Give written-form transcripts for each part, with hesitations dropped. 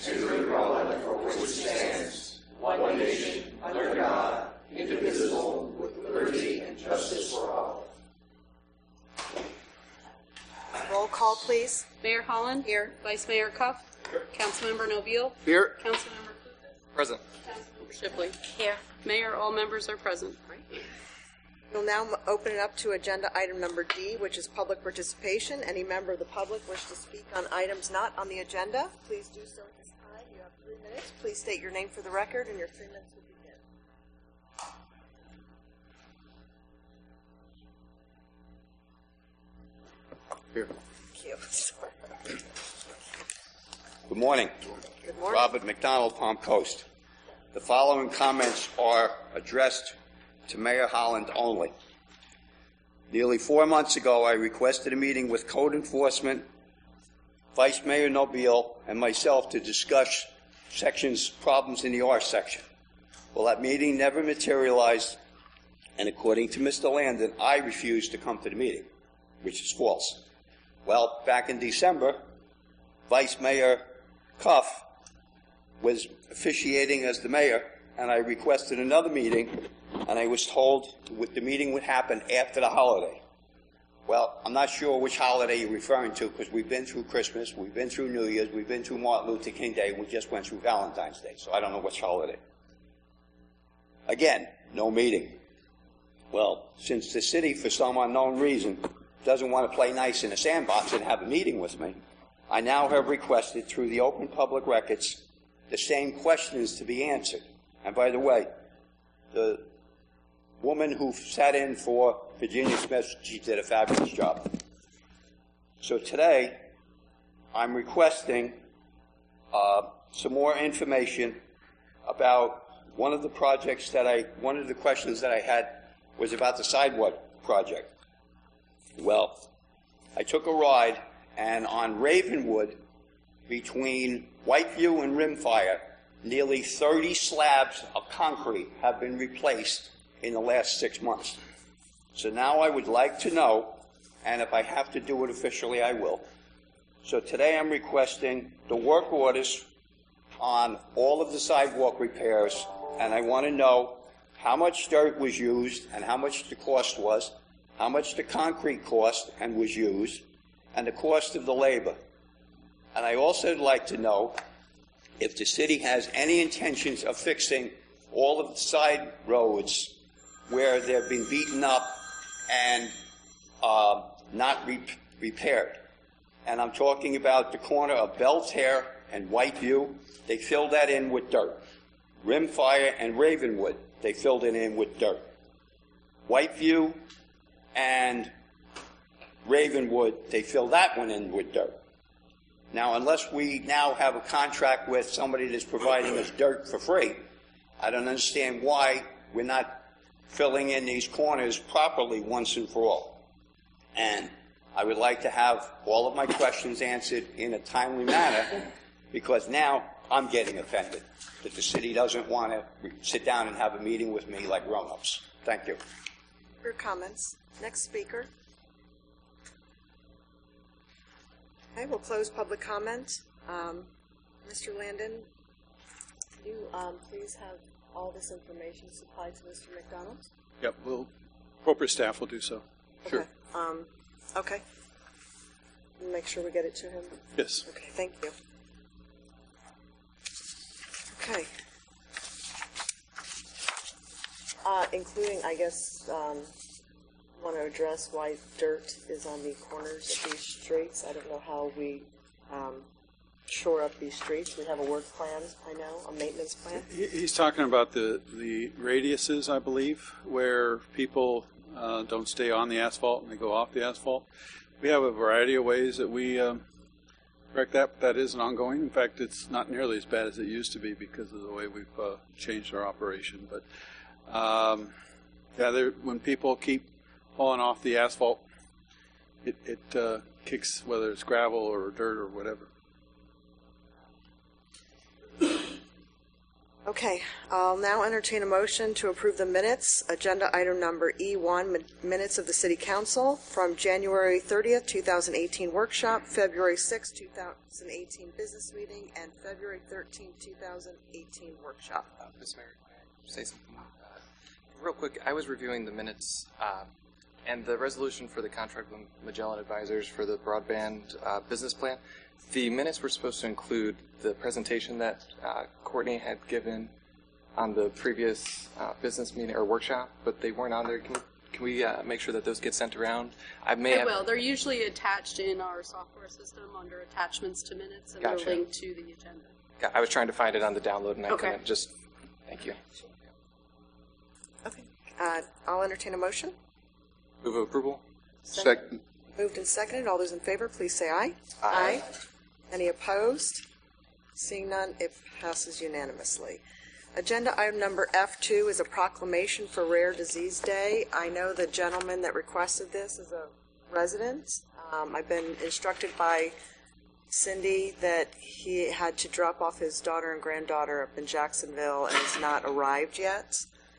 to the republic for which it stands, one nation, under God, indivisible, with liberty and justice for all. Roll call, please. Mayor Holland? Here. Vice Mayor Cuff? Here. Councilmember Nobile? Here. Councilmember Clukas? Present. Councilmember Shipley? Here. Mayor, all members are present. We'll now open it up to agenda item number D, which is public participation. Any member of the public wish to speak on items not on the agenda, please do so at this time. You have 3 minutes. Please state your name for the record, and your 3 minutes will begin. Here. Thank you. Good morning. Good morning. Robert McDonald, Palm Coast. The following comments are addressed to Mayor Holland only. Nearly 4 months ago, I requested a meeting with Code Enforcement, Vice Mayor Nobile, and myself to discuss problems in the R section. Well, that meeting never materialized, and according to Mr. Landon, I refused to come to the meeting, which is false. Well, back in December, Vice Mayor Cuff was officiating as the mayor, and I requested another meeting, and I was told the meeting would happen after the holiday. Well, I'm not sure which holiday you're referring to, because we've been through Christmas, we've been through New Year's, we've been through Martin Luther King Day, we just went through Valentine's Day, so I don't know which holiday. Again, no meeting. Well, since the city, for some unknown reason, doesn't want to play nice in a sandbox and have a meeting with me, I now have requested through the open public records the same questions to be answered. And by the way, the woman who sat in for Virginia Smith, she did a fabulous job. So today, I'm requesting some more information about one of the questions that I had was about the sidewalk project. Well, I took a ride, and on Ravenwood, between Whiteview and Rimfire, nearly 30 slabs of concrete have been replaced in the last 6 months. So now I would like to know, and if I have to do it officially, I will. So today I'm requesting the work orders on all of the sidewalk repairs, and I want to know how much dirt was used and how much the cost was, how much the concrete cost and was used, and the cost of the labor. And I also would like to know if the city has any intentions of fixing all of the side roads where they've been beaten up and not repaired. And I'm talking about the corner of Belterre and Whiteview. They filled that in with dirt. Rimfire and Ravenwood, they filled it in with dirt. Whiteview and Ravenwood, they filled that one in with dirt. Now, unless we now have a contract with somebody that's providing us dirt for free, I don't understand why we're not filling in these corners properly once and for all. And I would like to have all of my questions answered in a timely manner, because now I'm getting offended that the city doesn't want to sit down and have a meeting with me like grown-ups. Thank you. Your comments. Next speaker. Okay, we'll close public comment. Mr. Landon, can you please have all this information supplied to Mr. McDonald? Yep, appropriate staff will do so. Sure. Okay. Okay. Make sure we get it to him. Yes. Okay, thank you. Okay. Including, I guess, want to address why dirt is on the corners of these streets. I don't know how we shore up these streets. We have a work plan, I know, a maintenance plan. He's talking about the radiuses, I believe, where people don't stay on the asphalt and they go off the asphalt. We have a variety of ways that we correct that. That is an ongoing. In fact, it's not nearly as bad as it used to be because of the way we've changed our operation. But when people keep falling off the asphalt, it kicks, whether it's gravel or dirt or whatever. Okay, I'll now entertain a motion to approve the minutes, agenda item number E1, minutes of the City Council from January 30th, 2018 workshop, February 6th, 2018 business meeting, and February 13th, 2018 workshop. Ms. Mayor, can I say something? Real quick, I was reviewing the minutes and the resolution for the contract with Magellan Advisors for the broadband business plan. The minutes were supposed to include the presentation that Courtney had given on the previous business meeting or workshop, but they weren't on there. Can we make sure that those get sent around? They will. They're usually attached in our software system under attachments to minutes, and Gotcha. they're linked to the agenda. Yeah, I was trying to find it on the download, and I Okay. couldn't. Just thank you. Okay, I'll entertain a motion. Move approval. Second. Moved and seconded. All those in favor, please say aye. Aye. Any opposed? Seeing none, it passes unanimously. Agenda item number F2 is a proclamation for Rare Disease Day. I know the gentleman that requested this is a resident. I've been instructed by Cindy that he had to drop off his daughter and granddaughter up in Jacksonville and has not arrived yet.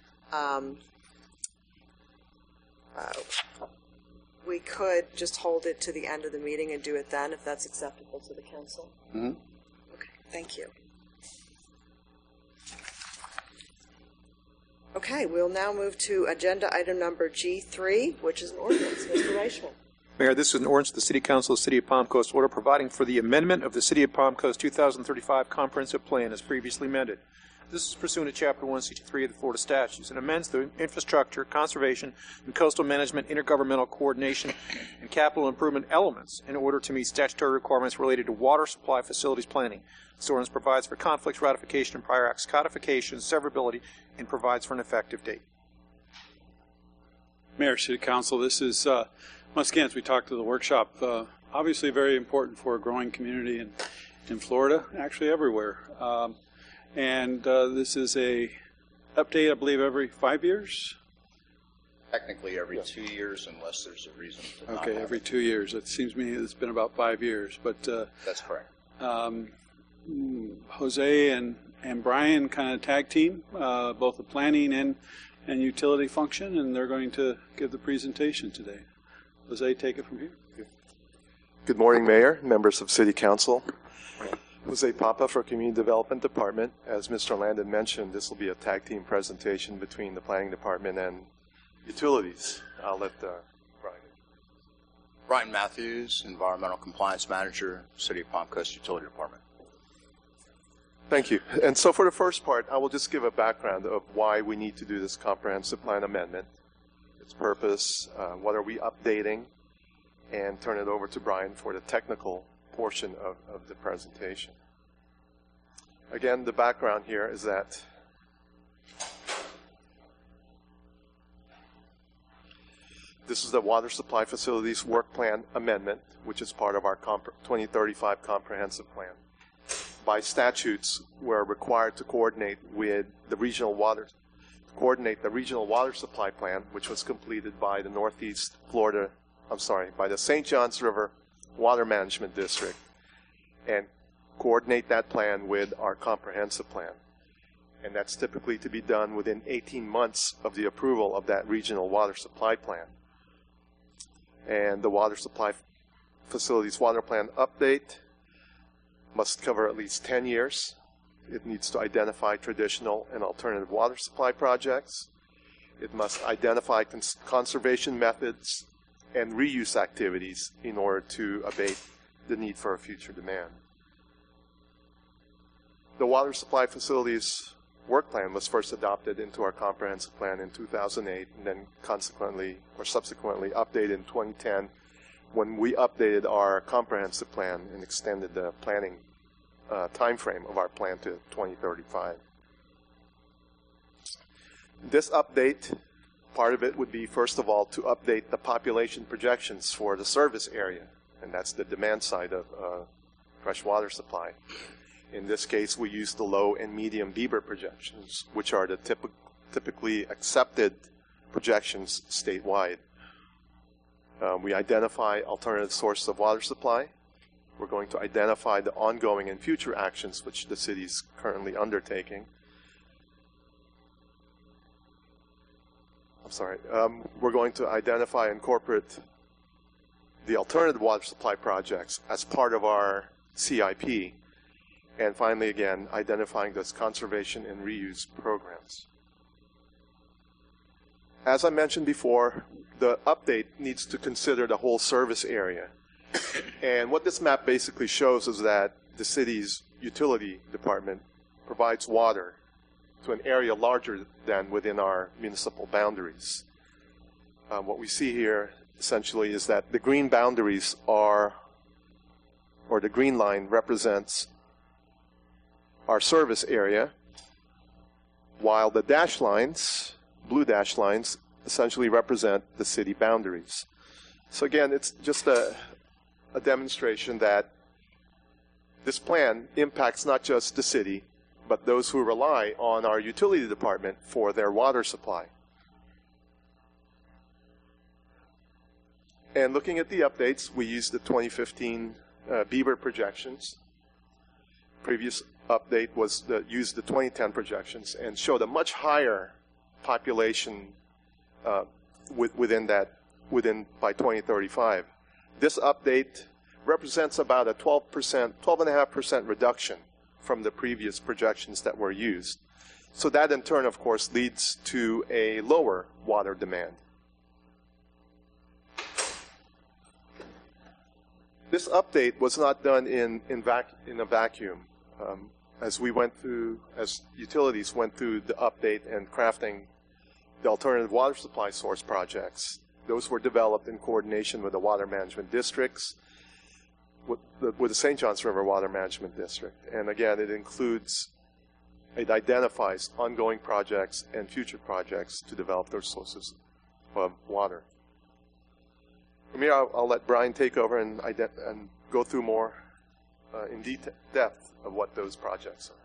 We could just hold it to the end of the meeting and do it then, if that's acceptable to the council. Mhm. Okay, thank you. Okay, we'll now move to agenda item number G3, which is an ordinance. Mr. Reichman. Mayor, this is an ordinance of the City Council of the City of Palm Coast order providing for the amendment of the City of Palm Coast 2035 Comprehensive Plan as previously amended. This is pursuant to Chapter 163 of the Florida Statutes and amends the infrastructure, conservation, and coastal management, intergovernmental coordination, and capital improvement elements in order to meet statutory requirements related to water supply facilities planning. This ordinance provides for conflicts, ratification, and prior acts, codification, severability, and provides for an effective date. Mayor, City Council, this is, once again, as we talked to the workshop, obviously very important for a growing community in Florida, actually everywhere. And this is a update, I believe, every 5 years? Technically every 2 years unless there's a reason to not Okay, have every it. 2 years. It seems to me it's been about 5 years. But That's correct. Jose and Brian kind of tag team, both the planning and utility function, and they're going to give the presentation today. Jose, take it from here. Good morning, Mayor, members of City Council. Jose Papa for Community Development Department. As Mr. Landon mentioned, this will be a tag team presentation between the Planning Department and Utilities. I'll let Brian. Brian Matthews, Environmental Compliance Manager, City of Palm Coast Utility Department. Thank you. And so for the first part, I will just give a background of why we need to do this comprehensive plan amendment, its purpose, what are we updating, and turn it over to Brian for the technical portion of the presentation. Again, the background here is that this is the Water Supply Facilities Work Plan Amendment, which is part of our 2035 Comprehensive Plan. By statutes, we're required to coordinate with the regional water supply plan, which was completed by the by the St. Johns River Water Management District, and coordinate that plan with our comprehensive plan. And that's typically to be done within 18 months of the approval of that regional water supply plan. And the Water Supply Facilities Water Plan update must cover at least 10 years. It needs to identify traditional and alternative water supply projects. It must identify conservation methods and reuse activities in order to abate the need for a future demand. The Water Supply Facilities Work Plan was first adopted into our comprehensive plan in 2008 and then subsequently updated in 2010 when we updated our comprehensive plan and extended the planning time frame of our plan to 2035. This update, part of it would be, first of all, to update the population projections for the service area, and that's the demand side of fresh water supply. In this case, we use the low and medium Bieber projections, which are the typically accepted projections statewide. We identify alternative sources of water supply. We're going to identify the ongoing and future actions which the city is currently undertaking. we're going to identify and incorporate the alternative water supply projects as part of our CIP. And finally, again, identifying those conservation and reuse programs. As I mentioned before, the update needs to consider the whole service area. And what this map basically shows is that the city's utility department provides water to an area larger than within our municipal boundaries. What we see here essentially is that the green boundaries are, or the green line represents our service area, while the dash lines, blue dash lines, essentially represent the city boundaries. So again, it's just a demonstration that this plan impacts not just the city, but those who rely on our utility department for their water supply. And looking at the updates, we used the 2015 Bieber projections. Previous update was used the 2010 projections and showed a much higher population within by 2035. This update represents about a 12.5% reduction from the previous projections that were used. So that in turn, of course, leads to a lower water demand. This update was not done in a vacuum. As utilities went through the update and crafting the alternative water supply source projects, those were developed in coordination with the water management districts, with the St. Johns River Water Management District. And again, it identifies ongoing projects and future projects to develop those sources of water. From here, I'll let Brian take over and go through more in depth of what those projects are.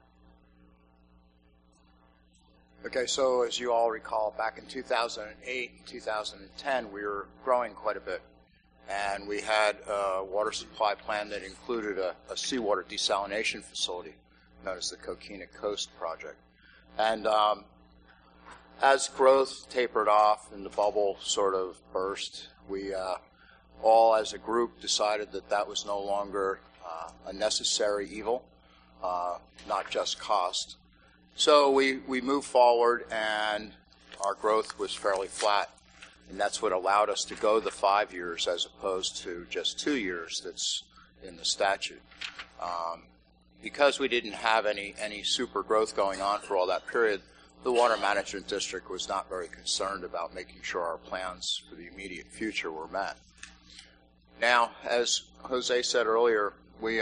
Okay, so as you all recall, back in 2008 and 2010, we were growing quite a bit. And we had a water supply plan that included a seawater desalination facility known as the Coquina Coast Project. And as growth tapered off and the bubble sort of burst, we all as a group decided that that was no longer a necessary evil, not just cost. So we moved forward, and our growth was fairly flat. And that's what allowed us to go the 5 years as opposed to just 2 years that's in the statute. Because we didn't have any super growth going on for all that period, the Water Management District was not very concerned about making sure our plans for the immediate future were met. Now, as Jose said earlier, we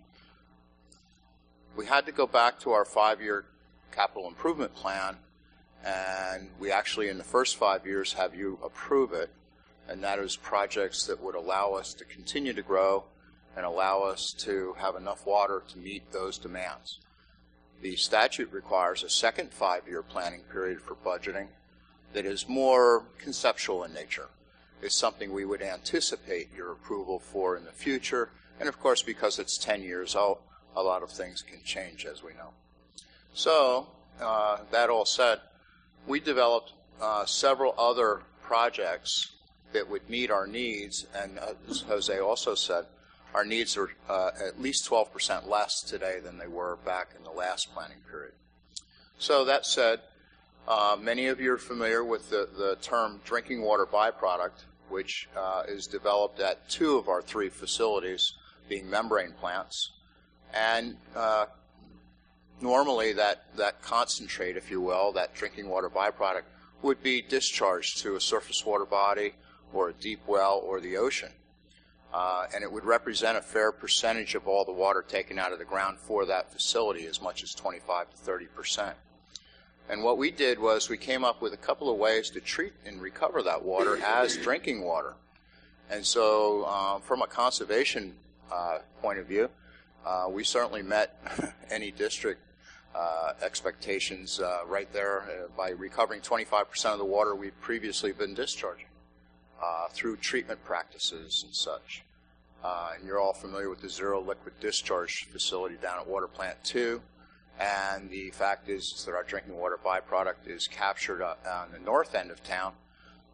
had to go back to our 5-year capital improvement plan, and we actually in the first 5 years have you approve it, and that is projects that would allow us to continue to grow and allow us to have enough water to meet those demands. The statute requires a second 5-year planning period for budgeting that is more conceptual in nature. It's something we would anticipate your approval for in the future, and of course because it's 10 years out, a lot of things can change, as we know. So, that all said, we developed several other projects that would meet our needs, and as Jose also said, our needs are at least 12% less today than they were back in the last planning period. So that said, many of you are familiar with the term drinking water byproduct, which is developed at 2 of our 3 facilities, being membrane plants. And normally that concentrate, if you will, that drinking water byproduct, would be discharged to a surface water body or a deep well or the ocean. And it would represent a fair percentage of all the water taken out of the ground for that facility, as much as 25 to 30%. And what we did was we came up with a couple of ways to treat and recover that water as drinking water. And so from a conservation point of view, we certainly met any district expectations right there by recovering 25% of the water we'd previously been discharging through treatment practices and such. And you're all familiar with the Zero Liquid Discharge facility down at Water Plant 2. And the fact is that our drinking water byproduct is captured on the north end of town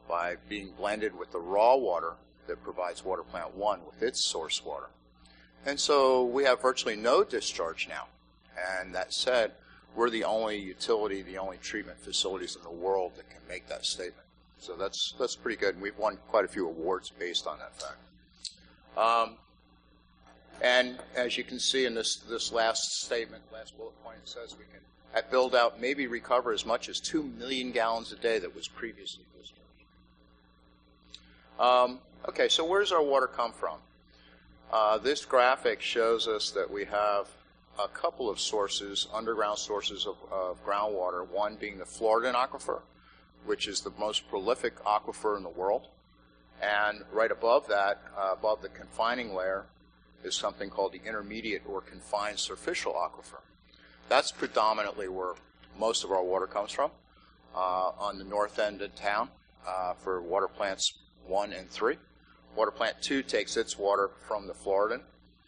by being blended with the raw water that provides Water Plant 1 with its source water. And so we have virtually no discharge now. And that said, we're the only utility, the only treatment facilities in the world that can make that statement. So that's pretty good. And we've won quite a few awards based on that fact. And as you can see in this last statement, last bullet point, it says we can, at build-out, maybe recover as much as 2 million gallons a day that was previously discharged. Okay, so where does our water come from? This graphic shows us that we have a couple of sources, underground sources of groundwater, one being the Floridan Aquifer, which is the most prolific aquifer in the world. And right above that, above the confining layer, is something called the intermediate or confined superficial aquifer. That's predominantly where most of our water comes from, on the north end of town for water plants 1 and 3. Water plant 2 takes its water from the Floridan,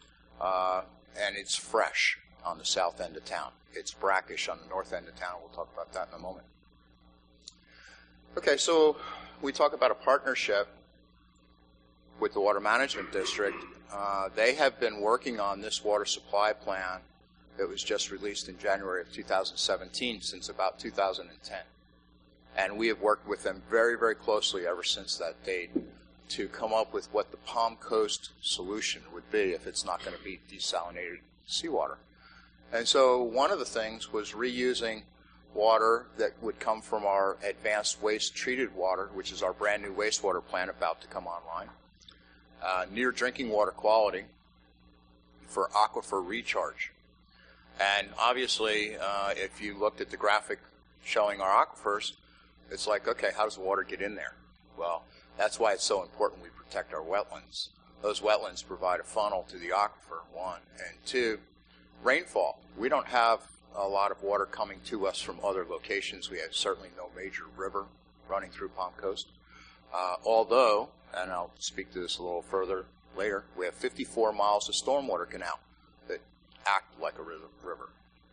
and it's fresh on the south end of town. It's brackish on the north end of town. We'll talk about that in a moment. Okay, so we talk about a partnership with the Water Management District. They have been working on this water supply plan that was just released in January of 2017 since about 2010. And we have worked with them very, very closely ever since that date to come up with what the Palm Coast solution would be if it's not going to be desalinated seawater. And so one of the things was reusing water that would come from our advanced waste treated water, which is our brand new wastewater plant about to come online, near drinking water quality for aquifer recharge. And obviously, if you looked at the graphic showing our aquifers, it's like, okay, how does the water get in there? Well, that's why it's so important we protect our wetlands. Those wetlands provide a funnel to the aquifer, 1. And 2, rainfall. We don't have a lot of water coming to us from other locations. We have certainly no major river running through Palm Coast. Although, and I'll speak to this a little further later, we have 54 miles of stormwater canal that act like a river.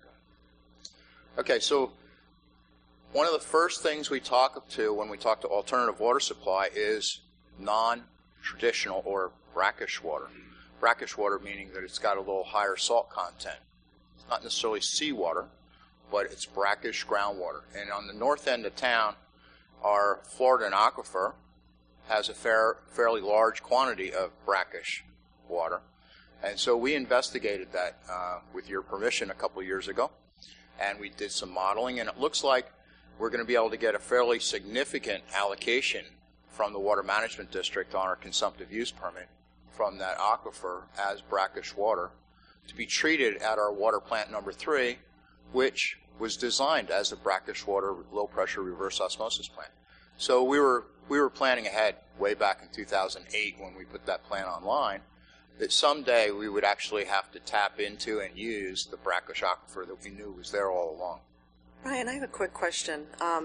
Okay, so one of the first things we talk to when we talk to alternative water supply is non-traditional or brackish water. Brackish water meaning that it's got a little higher salt content. It's not necessarily seawater, but it's brackish groundwater. And on the north end of town, our Floridan Aquifer has a fairly large quantity of brackish water. And so we investigated that with your permission a couple of years ago. And we did some modeling, and it looks like we're going to be able to get a fairly significant allocation from the Water Management District on our consumptive use permit from that aquifer as brackish water to be treated at our water plant number 3, which was designed as a brackish water low pressure reverse osmosis plant. So we were planning ahead way back in 2008 when we put that plant online that someday we would actually have to tap into and use the brackish aquifer that we knew was there all along. Ryan, I have a quick question.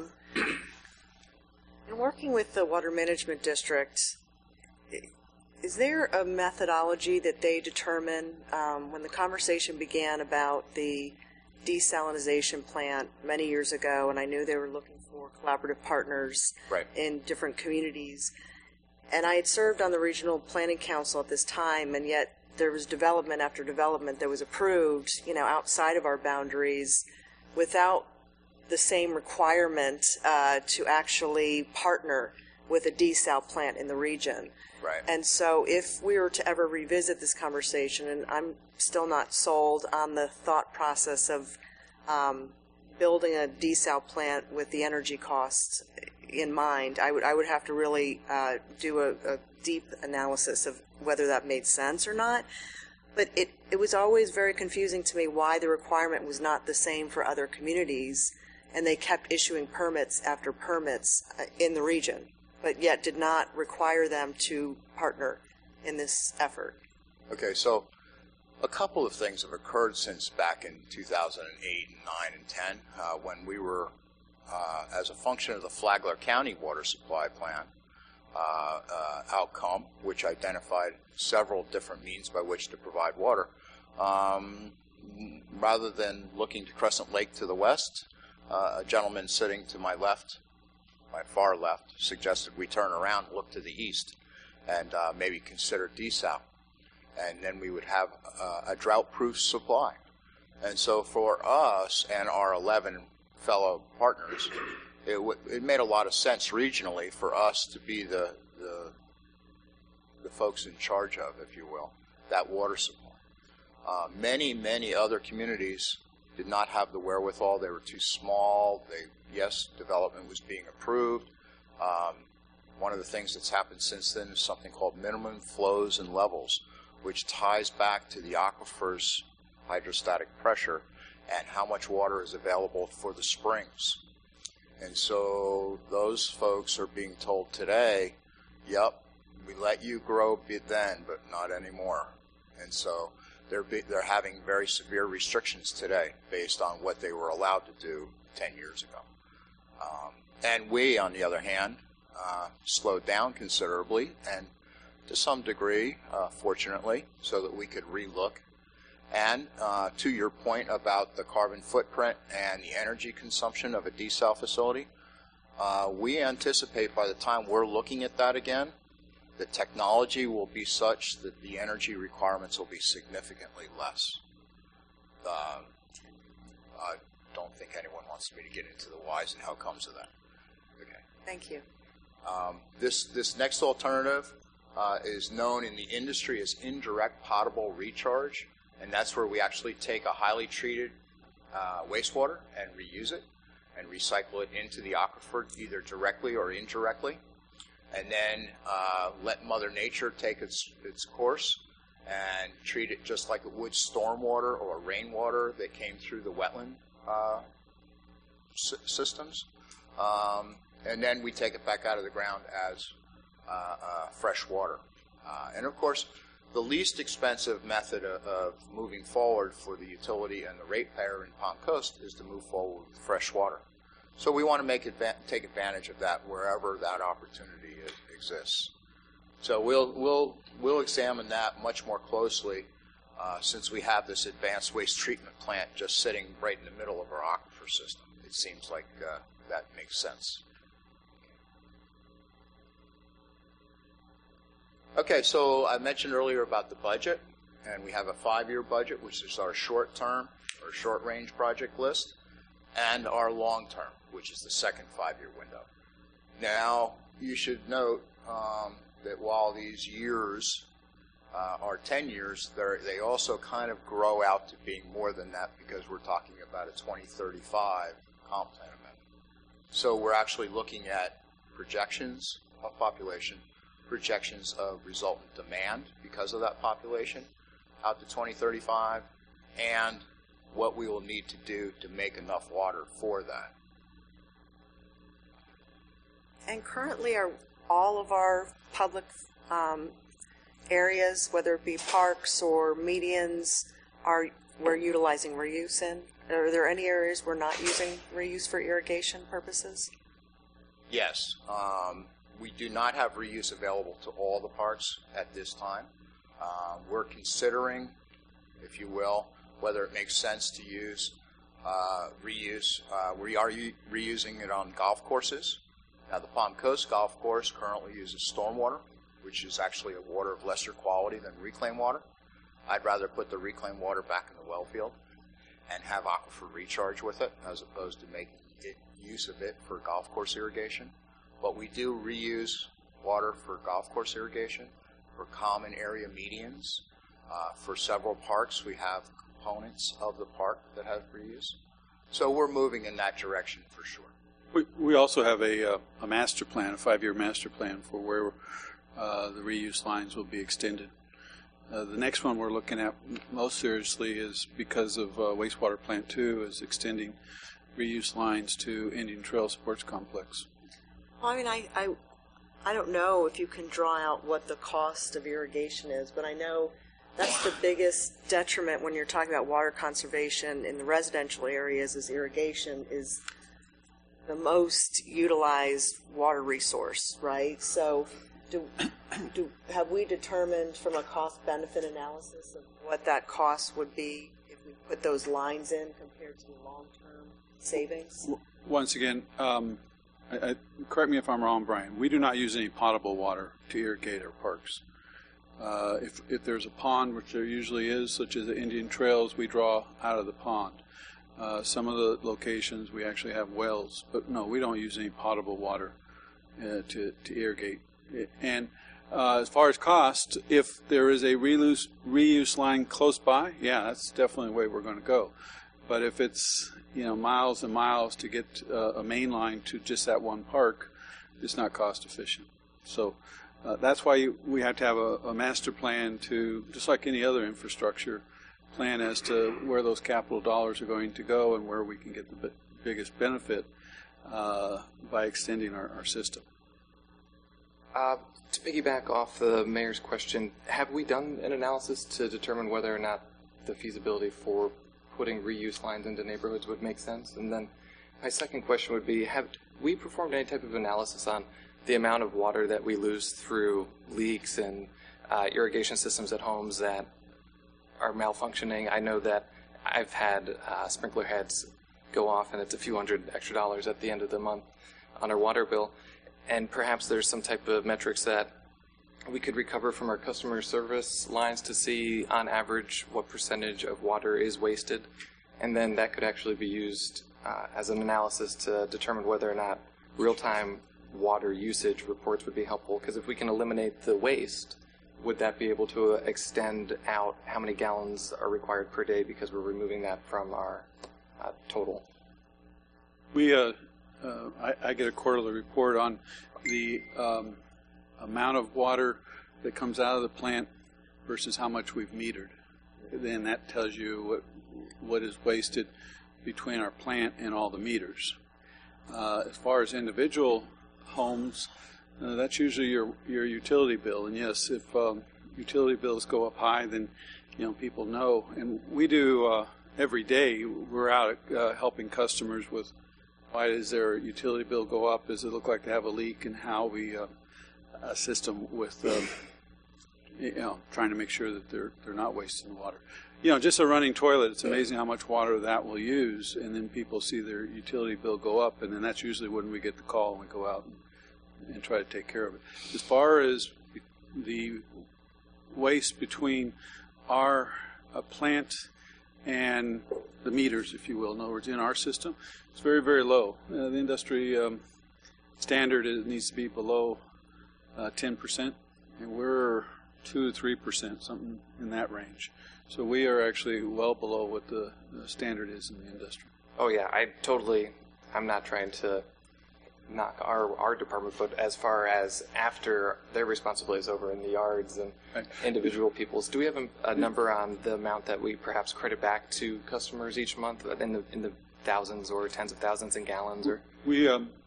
In working with the Water Management District, is there a methodology that they determine when the conversation began about the desalinization plant many years ago, and I knew they were looking for collaborative partners in different communities, and I had served on the Regional Planning Council at this time, and yet there was development after development that was approved, outside of our boundaries without the same requirement to actually partner with a desal plant in the region. Right. And so if we were to ever revisit this conversation, and I'm still not sold on the thought process of building a desal plant with the energy costs in mind, I would have to really do a deep analysis of whether that made sense or not. But it was always very confusing to me why the requirement was not the same for other communities, and they kept issuing permits after permits in the region, but yet did not require them to partner in this effort. Okay, so a couple of things have occurred since back in 2008 and 9 and 10 when we were, as a function of the Flagler County Water Supply Plan outcome, which identified several different means by which to provide water. Rather than looking to Crescent Lake to the west, a gentleman sitting to my left my far left, suggested we turn around and look to the east and maybe consider desal. And then we would have a drought-proof supply. And so for us and our 11 fellow partners, it made a lot of sense regionally for us to be the folks in charge of, if you will, that water supply. Many other communities did not have the wherewithal. They were too small. Yes, development was being approved. One of the things that's happened since then is something called minimum flows and levels, which ties back to the aquifer's hydrostatic pressure and how much water is available for the springs. And so those folks are being told today, yep, we let you grow then, but not anymore. And so they're having very severe restrictions today based on what they were allowed to do 10 years ago. And we, on the other hand, slowed down considerably and to some degree, fortunately, so that we could relook. And to your point about the carbon footprint and the energy consumption of a desal facility, we anticipate by the time we're looking at that again, the technology will be such that the energy requirements will be significantly less. I don't think anyone wants me to get into the whys and how comes of that. Okay. Thank you. This next alternative is known in the industry as indirect potable recharge, and that's where we actually take a highly treated wastewater and reuse it and recycle it into the aquifer either directly or indirectly, and then let Mother Nature take its course and treat it just like it would stormwater or rainwater that came through the wetland systems. And then we take it back out of the ground as fresh water. And of course, the least expensive method of moving forward for the utility and the ratepayer in Palm Coast is to move forward with fresh water. So we want to take advantage of that wherever that opportunity exists. So we'll examine that much more closely since we have this advanced waste treatment plant just sitting right in the middle of our aquifer system. It seems like that makes sense. Okay, so I mentioned earlier about the budget, and we have a 5-year budget, which is our short-term or short-range project list, and our long-term, which is the second 5-year window. Now, you should note that while these years are 10 years, they also kind of grow out to being more than that because we're talking about a 2035 comp plan amendment. So we're actually looking at projections of population, projections of resultant demand because of that population out to 2035, and what we will need to do to make enough water for that. And currently, are all of our public areas, whether it be parks or medians, we're utilizing reuse in? Are there any areas we're not using reuse for irrigation purposes? Yes. We do not have reuse available to all the parks at this time. We're considering, if you will, whether it makes sense to use reuse. We are reusing it on golf courses. Now, the Palm Coast Golf Course currently uses stormwater, which is actually a water of lesser quality than reclaimed water. I'd rather put the reclaimed water back in the well field and have aquifer recharge with it as opposed to making use of it for golf course irrigation. But we do reuse water for golf course irrigation, for common area medians. For several parks, we have components of the park that have reuse. So we're moving in that direction for sure. We also have a master plan, a 5-year master plan for where the reuse lines will be extended. The next one we're looking at most seriously is because of wastewater plant 2 is extending reuse lines to Indian Trail Sports Complex. Well, I mean, I don't know if you can draw out what the cost of irrigation is, but I know that's the biggest detriment when you're talking about water conservation in the residential areas is irrigation is the most utilized water resource, right? So have we determined from a cost-benefit analysis of what that cost would be if we put those lines in compared to the long-term savings? Once again, correct me if I'm wrong, Brian, we do not use any potable water to irrigate our parks. If there's a pond, which there usually is, such as the Indian Trails, we draw out of the pond. Some of the locations we actually have wells, but no, we don't use any potable water to irrigate. And as far as cost, if there is a reuse line close by, yeah, that's definitely the way we're going to go. But if it's miles and miles to get a main line to just that one park, it's not cost efficient. So that's why we have to have a master plan to, just like any other infrastructure, plan as to where those capital dollars are going to go and where we can get the biggest benefit by extending our system. To piggyback off the mayor's question, have we done an analysis to determine whether or not the feasibility for putting reuse lines into neighborhoods would make sense? And then my second question would be, have we performed any type of analysis on the amount of water that we lose through leaks and irrigation systems at homes that are malfunctioning? I know that I've had sprinkler heads go off, and it's a few $100 extra at the end of the month on our water bill. And perhaps there's some type of metrics that we could recover from our customer service lines to see, on average, what percentage of water is wasted. And then that could actually be used as an analysis to determine whether or not real-time water usage reports would be helpful. Because if we can eliminate the waste, would that be able to extend out how many gallons are required per day because we're removing that from our total? I get a quarterly report on the amount of water that comes out of the plant versus how much we've metered. Then that tells you what is wasted between our plant and all the meters. As far as individual homes, that's usually your utility bill. And yes, if utility bills go up high, then people know. And we do every day. We're out helping customers with, why does their utility bill go up? Does it look like they have a leak? And how we assist them with, trying to make sure that they're not wasting water. Just a running toilet, it's amazing how much water that will use. And then people see their utility bill go up, and then that's usually when we get the call and we go out and try to take care of it. As far as the waste between our plant and the meters, if you will, in other words, in our system, it's very, very low. The industry standard needs to be below 10%, and we're 2 to 3%, something in that range. So we are actually well below what the standard is in the industry. Oh yeah, I'm not trying to knock our department, but as far as after their responsibility is over in the yards and individual people's, do we have a number on the amount that we perhaps credit back to customers each month in the thousands or tens of thousands in gallons? Or we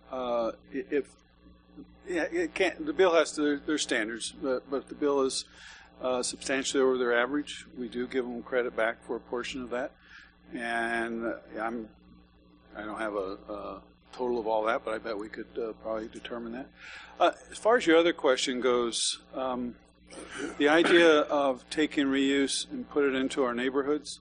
it can't. The bill has their standards, but if the bill is substantially over their average, we do give them credit back for a portion of that. And I don't have a total of all that, but I bet we could probably determine that. As far as your other question goes, the idea of taking reuse and put it into our neighborhoods,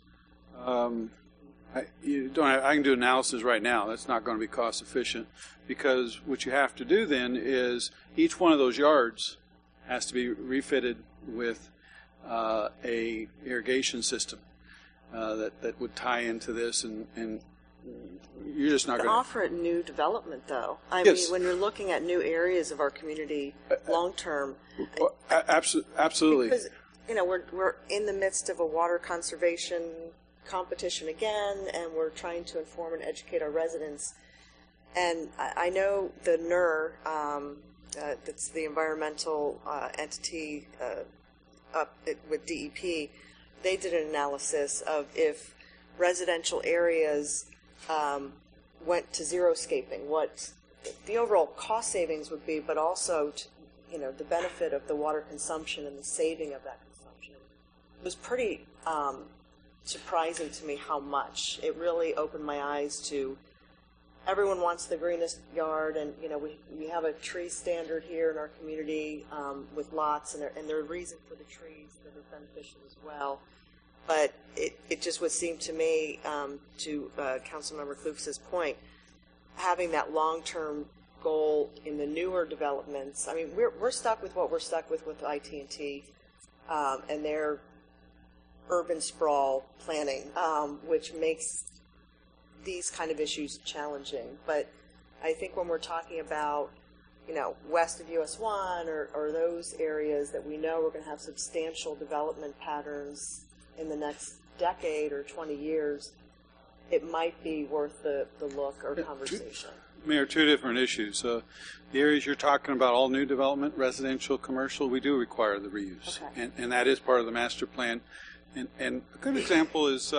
I can do analysis right now. That's not going to be cost efficient, because what you have to do then is each one of those yards has to be refitted with a irrigation system that would tie into this, and you're just not going to offer it new development, though. I Yes. mean, when you're looking at new areas of our community long term, absolutely. because we're in the midst of a water conservation competition again, and we're trying to inform and educate our residents. And I know the NER, that's the environmental entity with DEP, they did an analysis of if residential areas went to xeriscaping, what the overall cost savings would be, but also the benefit of the water consumption and the saving of that consumption. It was pretty surprising to me how much. It really opened my eyes to everyone wants the greenest yard, and we have a tree standard here in our community with lots, and there are reasons for the trees that are beneficial as well. But it just would seem to me, to Councilmember Kluge's point, having that long-term goal in the newer developments. I mean, we're stuck with what we're stuck with IT&T and their urban sprawl planning, which makes these kind of issues challenging. But I think when we're talking about, west of US 1 or those areas that we know we're going to have substantial development patterns in the next decade or 20 years, it might be worth the look or conversation. Mayor, two different issues. The areas you're talking about, all new development, residential, commercial, we do require the reuse. Okay. And that is part of the master plan. And a good example is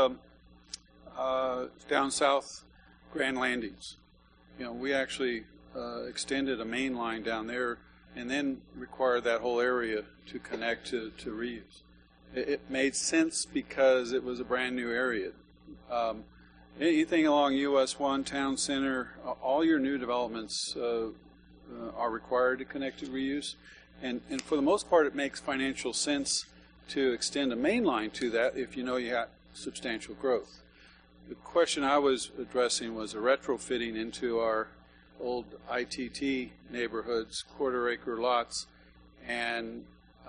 down south, Grand Landings. We actually extended a main line down there and then required that whole area to connect to reuse. It made sense because it was a brand new area. Anything along US 1, Town Center, all your new developments are required to connect to reuse. And for the most part, it makes financial sense to extend a main line to that if you know you have substantial growth. The question I was addressing was a retrofitting into our old ITT neighborhoods, quarter-acre lots, and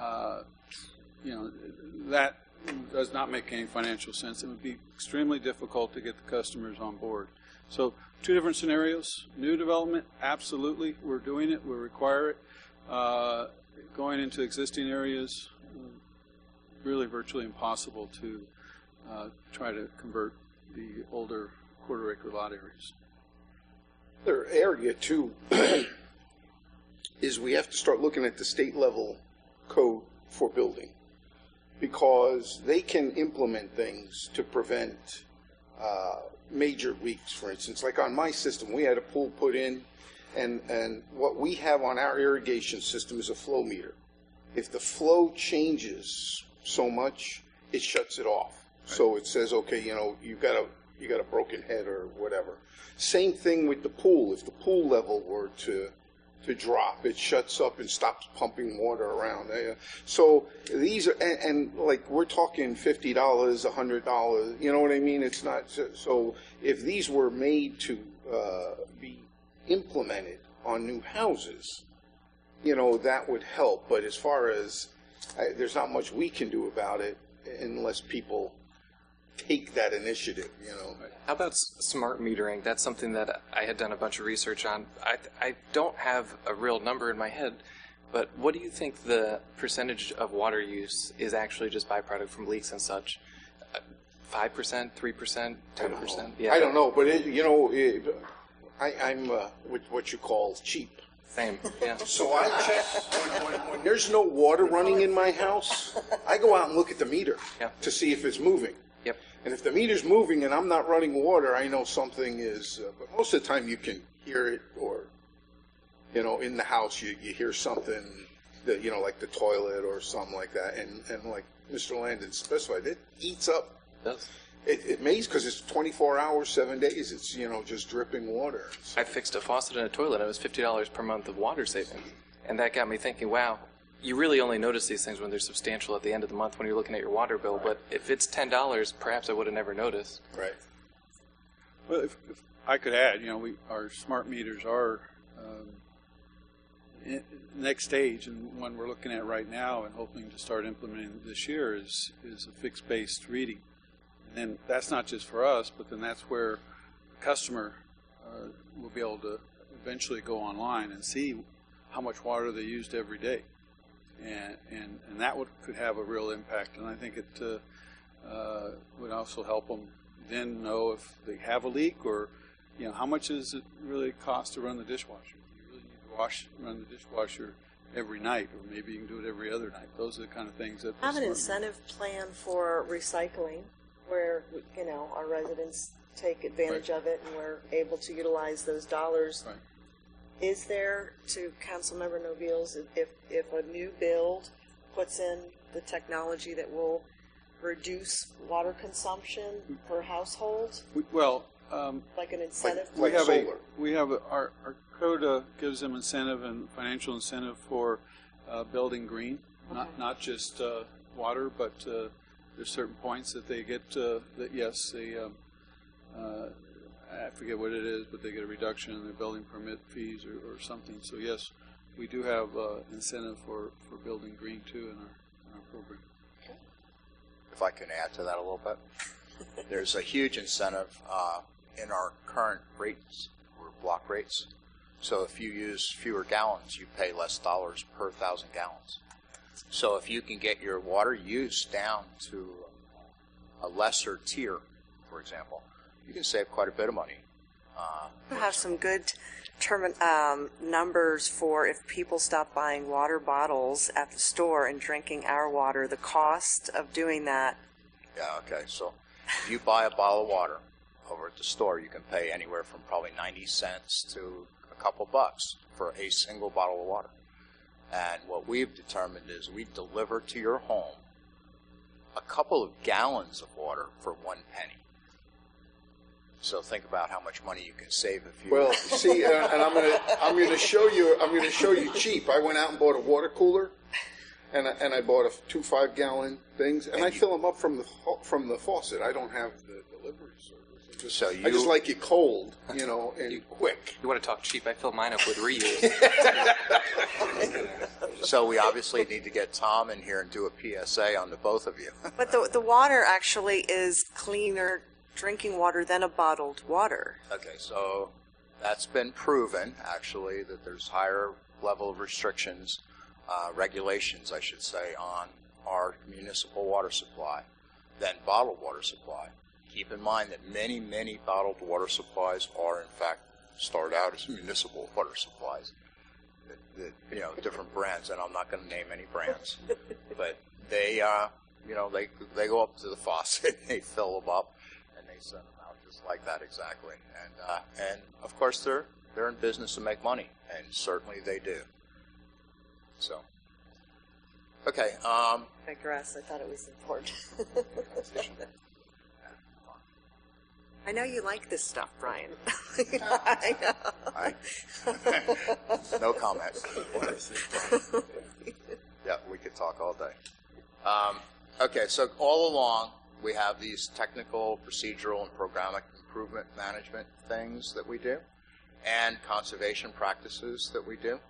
that does not make any financial sense. It would be extremely difficult to get the customers on board. So two different scenarios. New development, absolutely. We're doing it. We require it. Going into existing areas, really virtually impossible to try to convert the older quarter-acre lot areas. Another area, too, is we have to start looking at the state-level code for building, because they can implement things to prevent major leaks. For instance, like on my system, we had a pool put in, and what we have on our irrigation system is a flow meter. If the flow changes so much, it shuts it off. Right. So it says, okay, you got a broken head or whatever. Same thing with the pool. If the pool level were to drop, it shuts up and stops pumping water around. So these are, and like we're talking $50, $100. You know what I mean? It's not so. If these were made to be implemented on new houses, that would help. But as far as there's not much we can do about it unless people take that initiative, How about smart metering? That's something that I had done a bunch of research on. I don't have a real number in my head, but what do you think the percentage of water use is actually just byproduct from leaks and such? 5%, 3%, 10%? I don't know, but I'm what you call cheap. Same, yeah. So I check when there's no water running in my house. I go out and look at the meter to see if it's moving. Yep. And if the meter's moving and I'm not running water, I know something is. But most of the time, you can hear it, or in the house, you hear something that like the toilet or something like that. And like Mr. Landon specified, it eats up. It does. It makes, because it's 24 hours, 7 days. It's just dripping water. So. I fixed a faucet in a toilet. It was $50 per month of water savings, and that got me thinking. Wow, you really only notice these things when they're substantial at the end of the month when you're looking at your water bill. But if it's $10, perhaps I would have never noticed. Right. Well, if I could add, our smart meters are next stage, and one we're looking at right now and hoping to start implementing this year is a fixed-based reading. And that's not just for us, but then that's where the customer will be able to eventually go online and see how much water they used every day. And that could have a real impact. And I think it would also help them then know if they have a leak, or how much does it really cost to run the dishwasher? You really need to run the dishwasher every night, or maybe you can do it every other night. Those are the kind of things that have an incentive plan for recycling, where our residents take advantage of it, and we're able to utilize those dollars. Right. Is there, to Councilmember Nobiles, if a new build puts in the technology that will reduce water consumption per household, like an incentive? Our code gives them incentive and financial incentive for building green, not just water, but there's certain points that they get that yes, they I forget what it is, but they get a reduction in their building permit fees or something. So yes, we do have incentive for building green too in our program. If I can add to that a little bit, there's a huge incentive in our current rates, or block rates. So if you use fewer gallons, you pay less dollars per 1,000 gallons. So if you can get your water use down to a lesser tier, for example, you can save quite a bit of money. We have some good numbers for if people stop buying water bottles at the store and drinking our water, the cost of doing that. Yeah, okay. So if you buy a bottle of water over at the store, you can pay anywhere from probably 90 cents to a couple bucks for a single bottle of water. And what we've determined is we deliver to your home a couple of gallons of water for 1 penny. So think about how much money you can save if you. Well, see, and I'm gonna show you cheap. I went out and bought a water cooler, and I bought 2 5-gallon things, and I fill them up from the faucet. I don't have the delivery service. I just like it cold, and quick. You want to talk cheap? I fill mine up with reuse. So we obviously need to get Tom in here and do a PSA on the both of you. But the water actually is cleaner drinking water than a bottled water. Okay, so that's been proven, actually, that there's higher level of restrictions, regulations, I should say, on our municipal water supply than bottled water supply. Keep in mind that many, many bottled water supplies are, in fact, start out as municipal water supplies. Different brands, and I'm not going to name any brands, but they go up to the faucet, they fill them up, and they send them out just like that exactly. And of course they're in business to make money, and certainly they do. So, okay. I digress. I thought it was important. I know you like this stuff, Brian. I know. No comment. Yeah, we could talk all day. Okay, so all along we have these technical, procedural, and programmatic improvement management things that we do, and conservation practices that we do.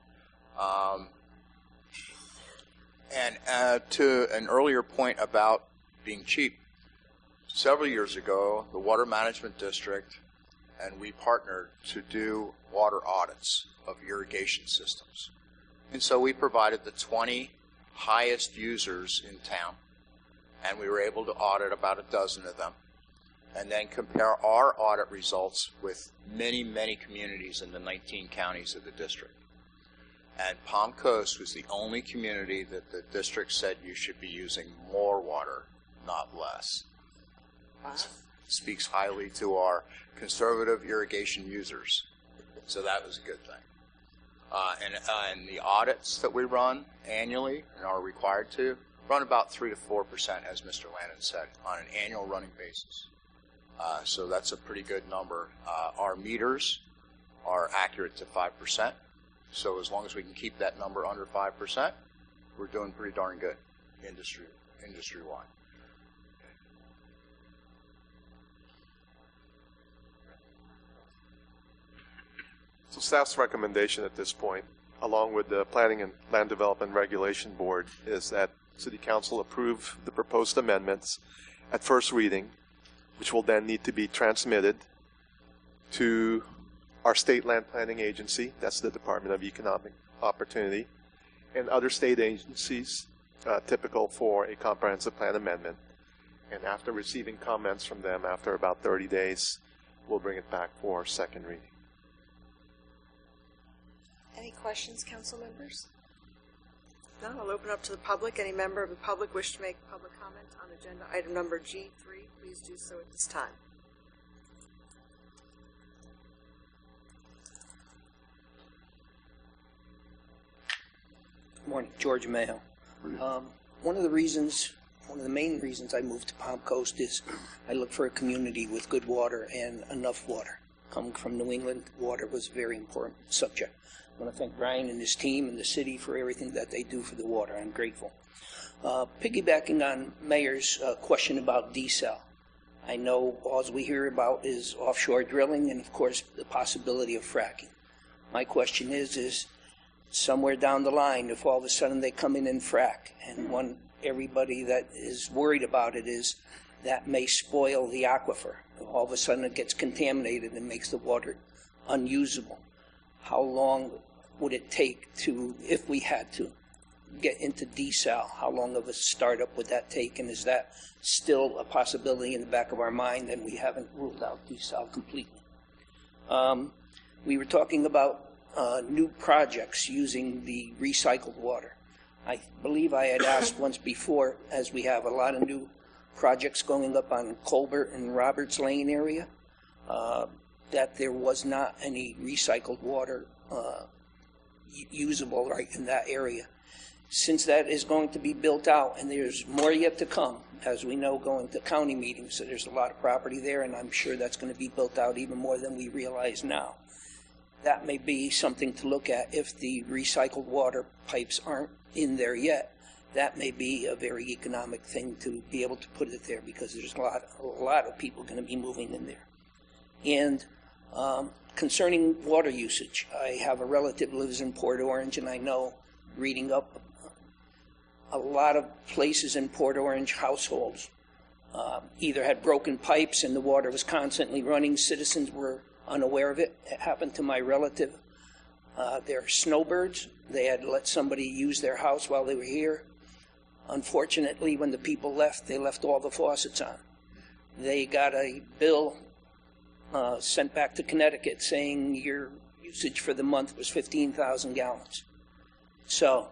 And to an earlier point about being cheap, several years ago, the Water Management District and we partnered to do water audits of irrigation systems. And so we provided the 20 highest users in town, and we were able to audit about a dozen of them, and then compare our audit results with many, many communities in the 19 counties of the district. And Palm Coast was the only community that the district said you should be using more water, not less. Wow. Speaks highly to our conservative irrigation users. So that was a good thing. And the audits that we run annually and are required to run about 3 to 4%, as Mr. Lannon said, on an annual running basis. So that's a pretty good number. Our meters are accurate to 5%. So as long as we can keep that number under 5%, we're doing pretty darn good industry-wide. So staff's recommendation at this point, along with the Planning and Land Development Regulation Board, is that City Council approve the proposed amendments at first reading, which will then need to be transmitted to our state land planning agency, that's the Department of Economic Opportunity, and other state agencies, typical for a comprehensive plan amendment. And after receiving comments from them, after about 30 days, we'll bring it back for second reading. Any questions, council members? No, I'll open up to the public. Any member of the public wish to make public comment on agenda item number G3, please do so at this time. Good morning, George Mayo. One of the main reasons I moved to Palm Coast is I look for a community with good water and enough water. Coming from New England, water was a very important subject. I want to thank Brian and his team and the city for everything that they do for the water. I'm grateful. Piggybacking on Mayor's question about desal, I know all we hear about is offshore drilling and, of course, the possibility of fracking. My question is somewhere down the line, if all of a sudden they come in and frack, and everybody that is worried about it is that may spoil the aquifer. All of a sudden it gets contaminated and makes the water unusable. How long would it take to, if we had to, get into desal? How long of a startup would that take? And is that still a possibility in the back of our mind, and we haven't ruled out desal completely? We were talking about new projects using the recycled water. I believe I had asked once before, as we have a lot of new projects going up on Colbert and Roberts Lane area, that there was not any recycled water usable right in that area. Since that is going to be built out, and there's more yet to come, as we know, going to county meetings, so there's a lot of property there, and I'm sure that's going to be built out even more than we realize now. That may be something to look at. If the recycled water pipes aren't in there yet, that may be a very economic thing to be able to put it there, because there's a lot of people going to be moving in there. And concerning water usage, I have a relative who lives in Port Orange, and I know, reading up, a lot of places in Port Orange, households, either had broken pipes and the water was constantly running. Citizens were unaware of it. It happened to my relative. They're snowbirds. They had let somebody use their house while they were here. Unfortunately, when the people left, they left all the faucets on. They got a bill sent back to Connecticut saying your usage for the month was 15,000 gallons. So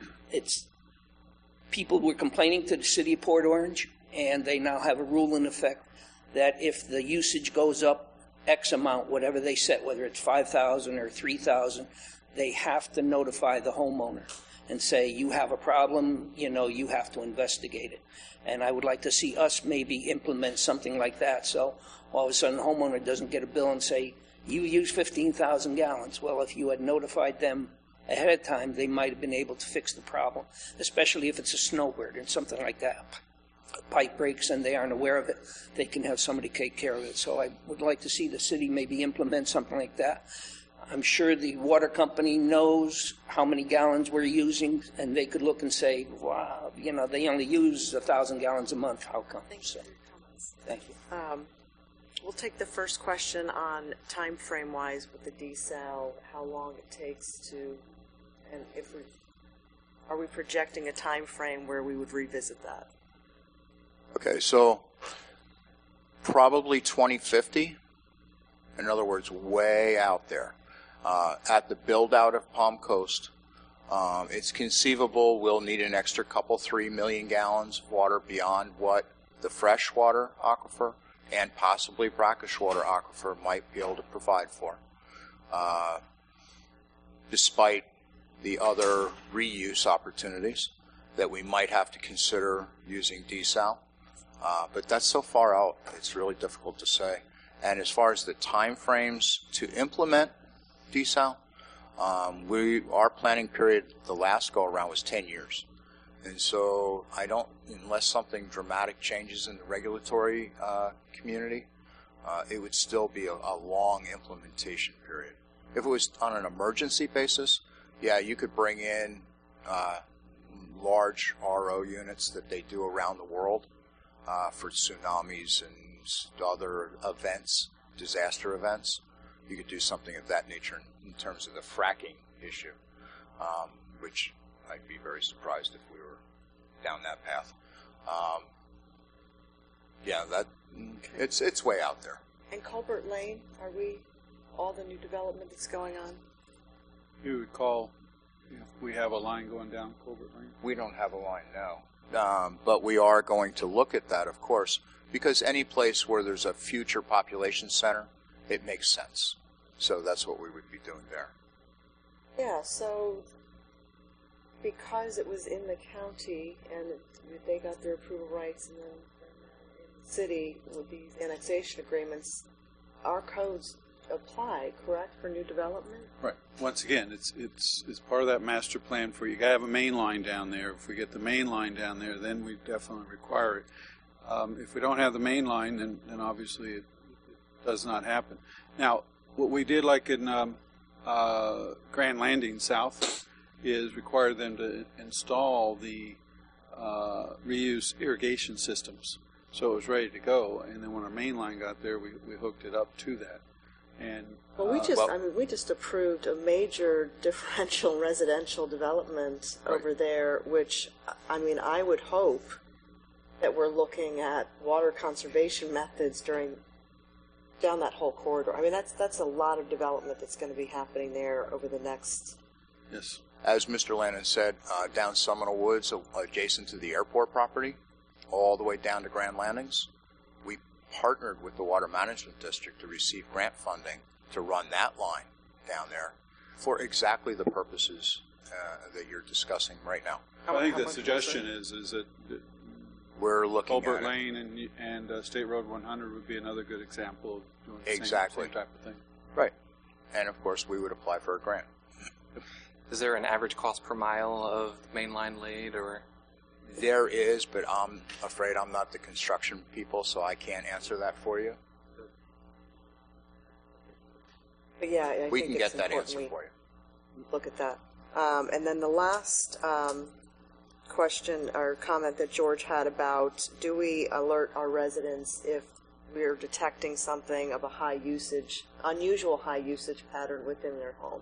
people were complaining to the city of Port Orange, and they now have a rule in effect that if the usage goes up X amount, whatever they set, whether it's 5,000 or 3,000, they have to notify the homeowner and say, you have a problem, you have to investigate it. And I would like to see us maybe implement something like that, so all of a sudden the homeowner doesn't get a bill and say, you used 15,000 gallons. Well, if you had notified them ahead of time, they might have been able to fix the problem, especially if it's a snowbird and something like that. A pipe breaks and they aren't aware of it, they can have somebody take care of it. So I would like to see the city maybe implement something like that. I'm sure the water company knows how many gallons we're using, and they could look and say, wow, they only use 1,000 gallons a month. How come? So, thank you. We'll take the first question on time frame wise with the desal, how long it takes to, and are we projecting a time frame where we would revisit that? Okay, so probably 2050. In other words, way out there. At the build-out of Palm Coast, it's conceivable we'll need an extra 3 million gallons of water beyond what the freshwater aquifer and possibly brackish water aquifer might be able to provide for, despite the other reuse opportunities that we might have to consider using desal. But that's so far out, it's really difficult to say. And as far as the time frames to implement desal, our planning period, the last go-around was 10 years. And so unless something dramatic changes in the regulatory community, it would still be a long implementation period. If it was on an emergency basis, yeah, you could bring in large RO units that they do around the world for tsunamis and other events, disaster events. You could do something of that nature in terms of the fracking issue, which I'd be very surprised if we were down that path. It's way out there. And Colbert Lane, are we all the new development that's going on? You recall if we have a line going down Colbert Lane? We don't have a line now, but we are going to look at that, of course, because any place where there's a future population center, it makes sense. So that's what we would be doing there. Yeah, so because it was in the county and they got their approval rights, and then in the city with these annexation agreements, our codes apply, correct, for new development? Right. Once again, it's part of that master plan for you got to have a main line down there. If we get the main line down there, then we definitely require it. If we don't have the main line, then obviously it does not happen. Now, what we did, like in Grand Landing South, is require them to install the reuse irrigation systems. So it was ready to go, and then when our main line got there, we hooked it up to that. And well, we just approved a major differential residential development over there, which, I mean, I would hope that we're looking at water conservation methods down that whole corridor. I mean, that's a lot of development that's going to be happening there over the next. Yes. As Mr. Lannon said, down Seminole Woods, adjacent to the airport property, all the way down to Grand Landings, we partnered with the Water Management District to receive grant funding to run that line down there for exactly the purposes that you're discussing right now. I think the suggestion is that we're looking Colbert at it. Lane and State Road 100 would be another good example of doing the Exactly. same type of thing. Right. And of course, we would apply for a grant. Is there an average cost per mile of the main line laid, or? There is, but I'm afraid I'm not the construction people, so I can't answer that for you. But yeah, I We think can it's get that important answer we for you. look at that. And then the last question or comment that George had about, do we alert our residents if we're detecting something of a unusual high usage pattern within their home?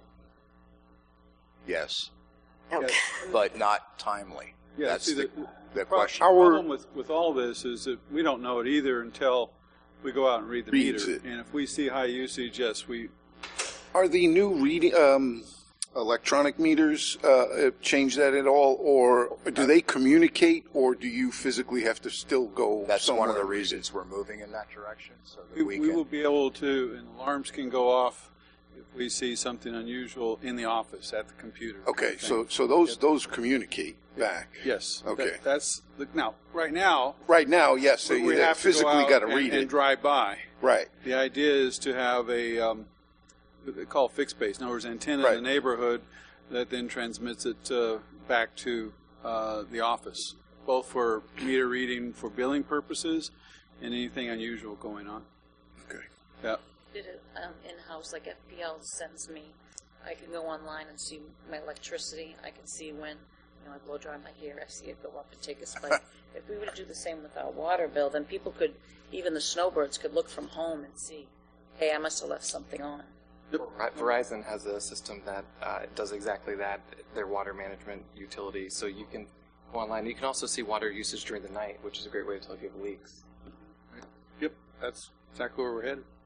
Yes, Okay. but not timely. Yeah, That's see, the question. The problem with all this is that we don't know it either until we go out and read the Reads meter. it. And if we see high usage, yes, we. Are the new reading electronic meters change that at all, or do they communicate, or do you physically have to still go That's somewhere? one of the reasons we're moving in that direction, so that We we can. will be able to, and alarms can go off if we see something unusual in the office at the computer. Okay, Thing. so those communicate back. Yes. Okay. That's now. Right now, Right now, yes, so we you have physically to go out got to and, read and it. drive by. Right. The idea is to have a what they call fixed base. In other words, antenna Right. in the neighborhood that then transmits it back to the office, both for meter reading for billing purposes and anything unusual going on. Okay. Yeah. Did it in-house, like FPL sends me, I can go online and see my electricity. I can see when, I blow dry my hair, I see it go up and take a spike. If we were to do the same with our water bill, then people could, even the snowbirds could look from home and see, hey, I must have left something on. Verizon has a system that does exactly that, their water management utility. So you can go online. You can also see water usage during the night, which is a great way to tell if you have leaks. Yep. That's exactly where we're headed.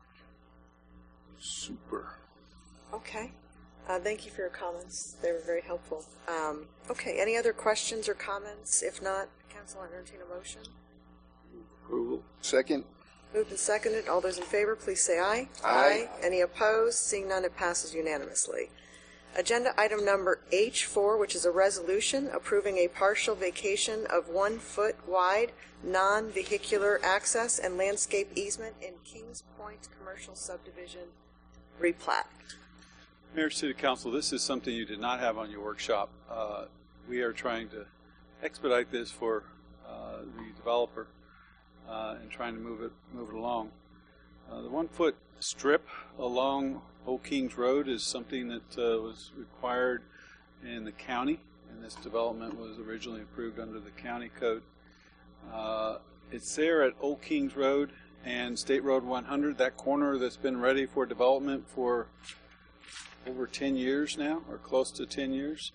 Super. Okay. Thank you for your comments. They were very helpful. Okay, any other questions or comments? If not, Council, I entertain a motion. Approval. Second. Moved and seconded. All those in favor, please say aye. Aye. Any opposed? Seeing none, it passes unanimously. Agenda item number H4, which is a resolution approving a partial vacation of 1 foot wide non-vehicular access and landscape easement in Kings Point Commercial Subdivision replat. Mayor, City Council, this is something you did not have on your workshop. We are trying to expedite this for the developer and trying to move it along. The 1 foot strip along Old Kings Road is something that was required in the county, and this development was originally approved under the county code. It's there at Old Kings Road and State Road 100, that corner that's been ready for development for over 10 years now, or close to 10 years.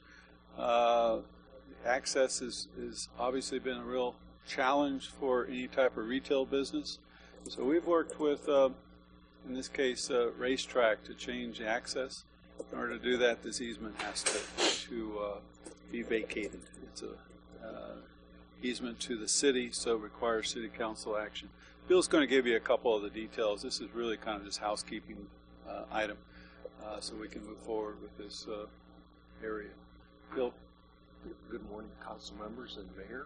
Access has obviously been a real challenge for any type of retail business. So we've worked with, in this case, Racetrack to change the access. In order to do that, this easement has to be vacated. It's a easement to the city, so it requires city council action. Bill's going to give you a couple of the details. This is really kind of just housekeeping item, so we can move forward with this area. Bill? Good morning, council members and mayor.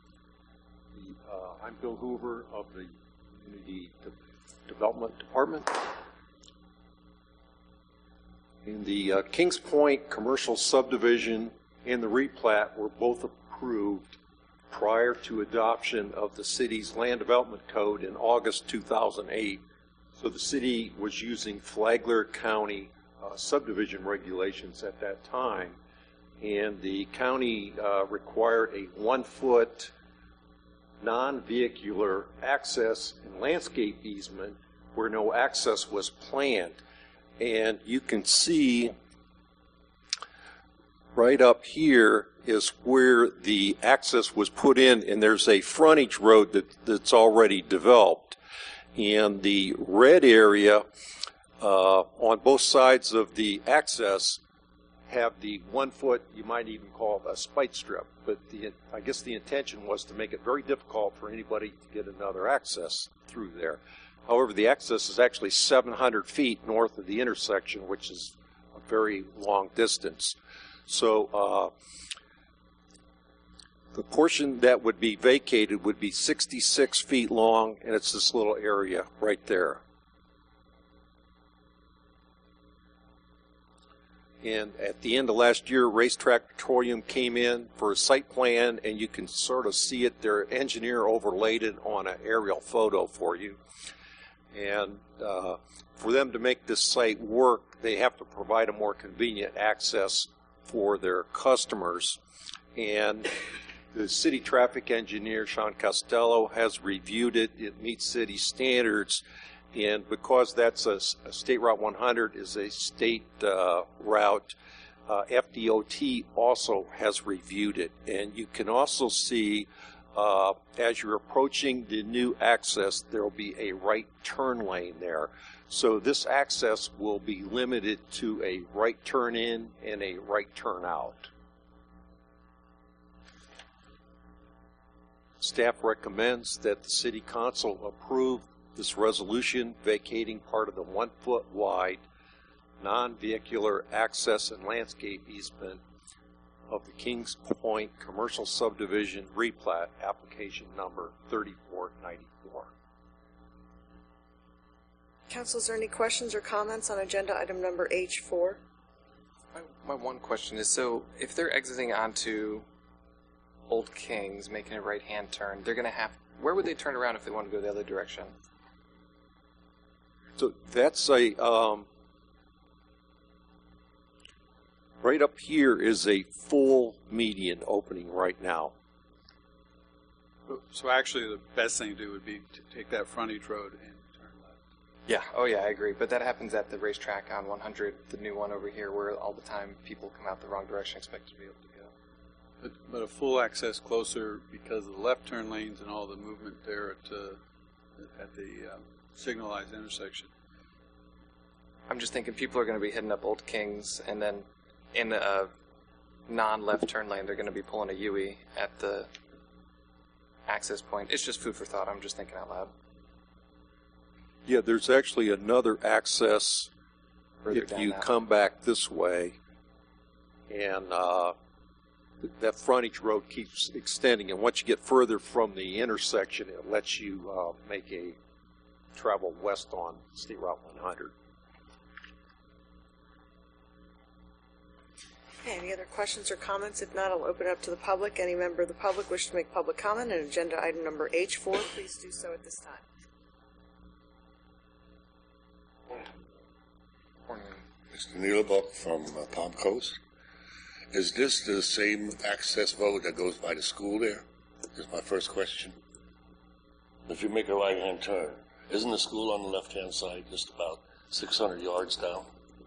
I'm Bill Hoover of the Community Development Department. In the Kings Point Commercial Subdivision and the replat were both approved prior to adoption of the city's land development code in August 2008. So the city was using Flagler County subdivision regulations at that time, and the county required a 1-foot non-vehicular access and landscape easement where no access was planned. And you can see right up here is where the access was put in, and there's a frontage road that's already developed. And the red area on both sides of the access have the 1-foot, you might even call it a spite strip, but I guess the intention was to make it very difficult for anybody to get another access through there. However, the access is actually 700 feet north of the intersection, which is a very long distance. So the portion that would be vacated would be 66 feet long, and it's this little area right there. And at the end of last year, Racetrack Petroleum came in for a site plan, and you can sort of see it. Their engineer overlaid it on an aerial photo for you. And for them to make this site work, they have to provide a more convenient access for their customers. And the city traffic engineer, Sean Costello, has reviewed it. It meets city standards. And because that's a State Route 100 is a state route, FDOT also has reviewed it. And you can also see as you're approaching the new access, there will be a right turn lane there. So this access will be limited to a right turn in and a right turn out. Staff recommends that the City Council approve this resolution vacating part of the 1-foot wide non-vehicular access and landscape easement of the Kings Point Commercial Subdivision replat, application number 3494. Council, is there any questions or comments on agenda item number H4? My one question is, so if they're exiting onto Old Kings, making a right-hand turn, they're going to have, where would they turn around if they want to go the other direction? So that's a, right up here is a full median opening right now. So actually the best thing to do would be to take that frontage road and turn left. Yeah, oh yeah, I agree. But that happens at the racetrack on 100, the new one over here, where all the time people come out the wrong direction expected to be able to go. But a full access closer because of the left turn lanes and all the movement there at the signalized intersection. I'm just thinking people are going to be hitting up Old Kings, and then in a non-left turn lane, they're going to be pulling a UE at the access point. It's just food for thought. I'm just thinking out loud. Yeah, there's actually another access Further if down you that come back this way, and that frontage road keeps extending. And once you get further from the intersection, it lets you make a travel west on State Route 100. Okay, any other questions or comments? If not, I'll open it up to the public. Any member of the public wish to make public comment on agenda item number H4, please do so at this time. Mr. Neilbuck from Palm Coast. Is this the same access road that goes by the school there? Is my first question. If you make a right-hand turn, isn't the school on the left-hand side just about 600 yards down?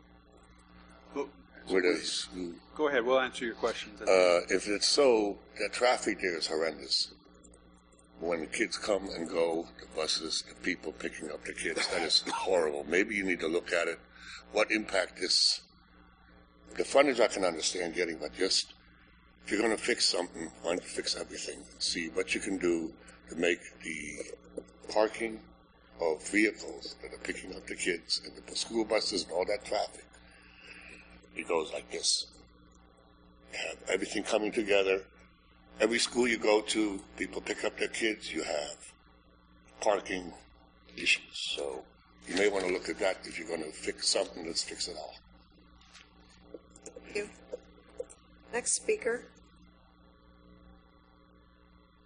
Go ahead, we'll answer your questions. If it's so, the traffic there is horrendous. When the kids come and go, the buses, the people picking up the kids, that is horrible. Maybe you need to look at it. What impact this, the frontage I can understand getting, but just, if you're going to fix something, why don't you fix everything and see what you can do to make the parking of vehicles that are picking up the kids and the school buses and all that traffic. It goes like this. You have everything coming together. Every school you go to, people pick up their kids, you have parking issues. So you may want to look at that. If you're going to fix something, let's fix it all. Thank you. Next speaker.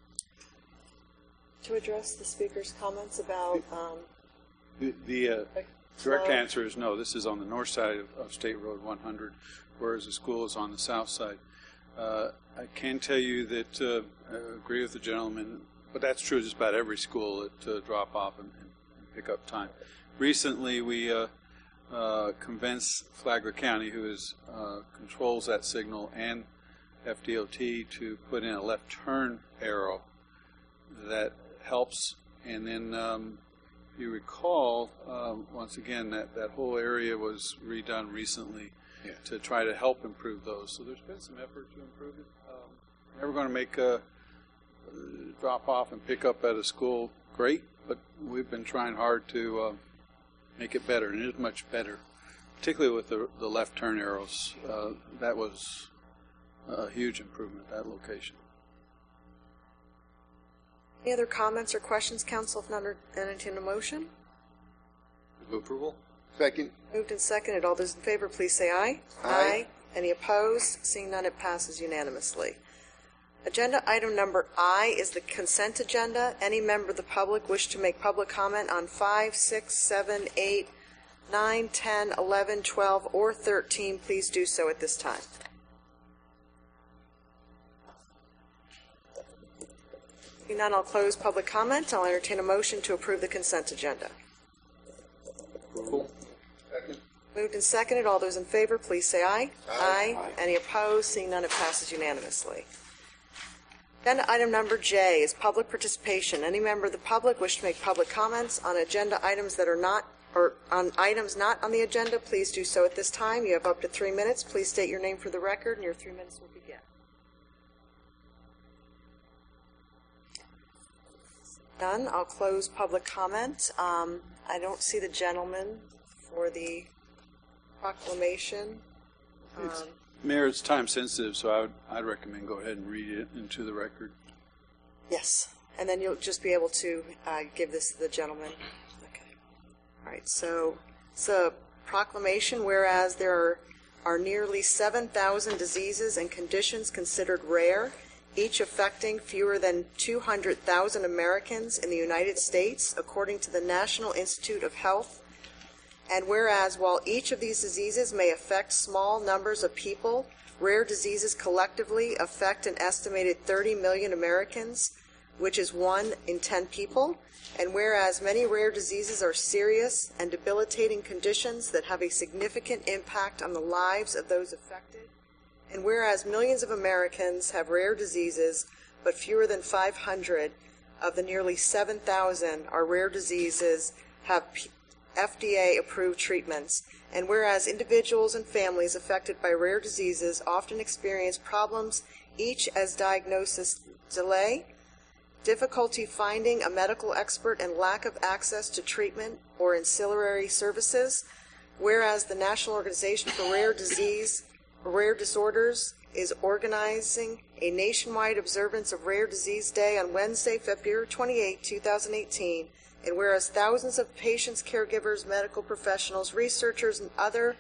to address the speaker's comments about The direct answer is no. This is on the north side of State Road 100, whereas the school is on the south side. I can tell you that I agree with the gentleman, but that's true just about every school at drop off and pick up time. Recently, we convinced Flagler County, who controls that signal, and FDOT to put in a left turn arrow that helps. And then, if you recall, once again, that whole area was redone recently to try to help improve those. So there's been some effort to improve it. Never going to make a drop off and pick up at a school great, but we've been trying hard to make it better, and it is much better, particularly with the left turn arrows. That was a huge improvement, that location. Any other comments or questions, council? If not, entertain a motion. Move approval. Second. Moved and seconded. All those in favor, please say aye. Aye. Any opposed? Seeing none, it passes unanimously. Agenda item number I is the consent agenda. Any member of the public wish to make public comment on 5, 6, 7, 8, 9, 10, 11, 12, or 13, please do so at this time. Seeing none, I'll close public comment. I'll entertain a motion to approve the consent agenda. Approval. Second. Moved and seconded. All those in favor, please say aye. Aye. Any opposed? Seeing none, it passes unanimously. Agenda item number J is public participation. Any member of the public wish to make public comments on agenda items that are not, or on items not on the agenda, please do so at this time. You have up to 3 minutes. Please state your name for the record, and your 3 minutes will begin. None. I'll close public comment. I don't see the gentleman for the proclamation. Mayor, it's time sensitive, so I'd recommend go ahead and read it into the record. Yes, and then you'll just be able to give this to the gentleman. Okay. All right, so it's a proclamation, whereas there are nearly 7,000 diseases and conditions considered rare, each affecting fewer than 200,000 Americans in the United States, according to the National Institute of Health. And whereas while each of these diseases may affect small numbers of people, rare diseases collectively affect an estimated 30 million Americans, which is 1 in 10 people. And whereas many rare diseases are serious and debilitating conditions that have a significant impact on the lives of those affected. And whereas millions of Americans have rare diseases, but fewer than 500 of the nearly 7,000 are rare diseases have FDA-approved treatments, and whereas individuals and families affected by rare diseases often experience problems each as diagnosis delay, difficulty finding a medical expert, and lack of access to treatment or ancillary services, whereas the National Organization for Rare Disorders is organizing a nationwide observance of Rare Disease Day on Wednesday, February 28, 2018, and whereas thousands of patients, caregivers, medical professionals, researchers, and other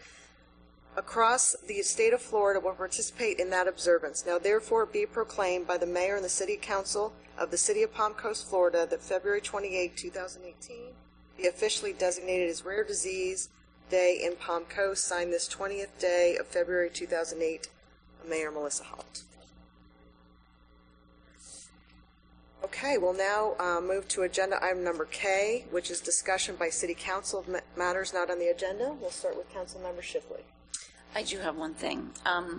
across the state of Florida will participate in that observance. Now therefore be proclaimed by the Mayor and the City Council of the City of Palm Coast, Florida, that February 28, 2018 be officially designated as Rare Disease Day in Palm Coast. Signed this 20th day of February 2008, Mayor Melissa Holt. Okay, we'll now move to agenda item number K, which is discussion by City Council of matters not on the agenda. We'll start with Councilmember Shipley. I do have one thing.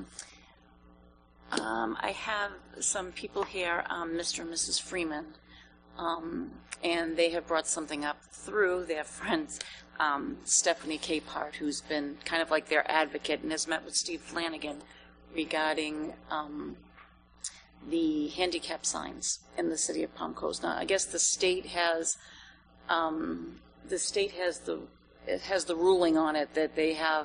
I have some people here, Mr. and Mrs. Freeman, and they have brought something up through their friends, Stephanie Capehart, who's been kind of like their advocate and has met with Steve Flanagan regarding the handicap signs in the city of Palm Coast. Now, I guess the state has the ruling on it that they have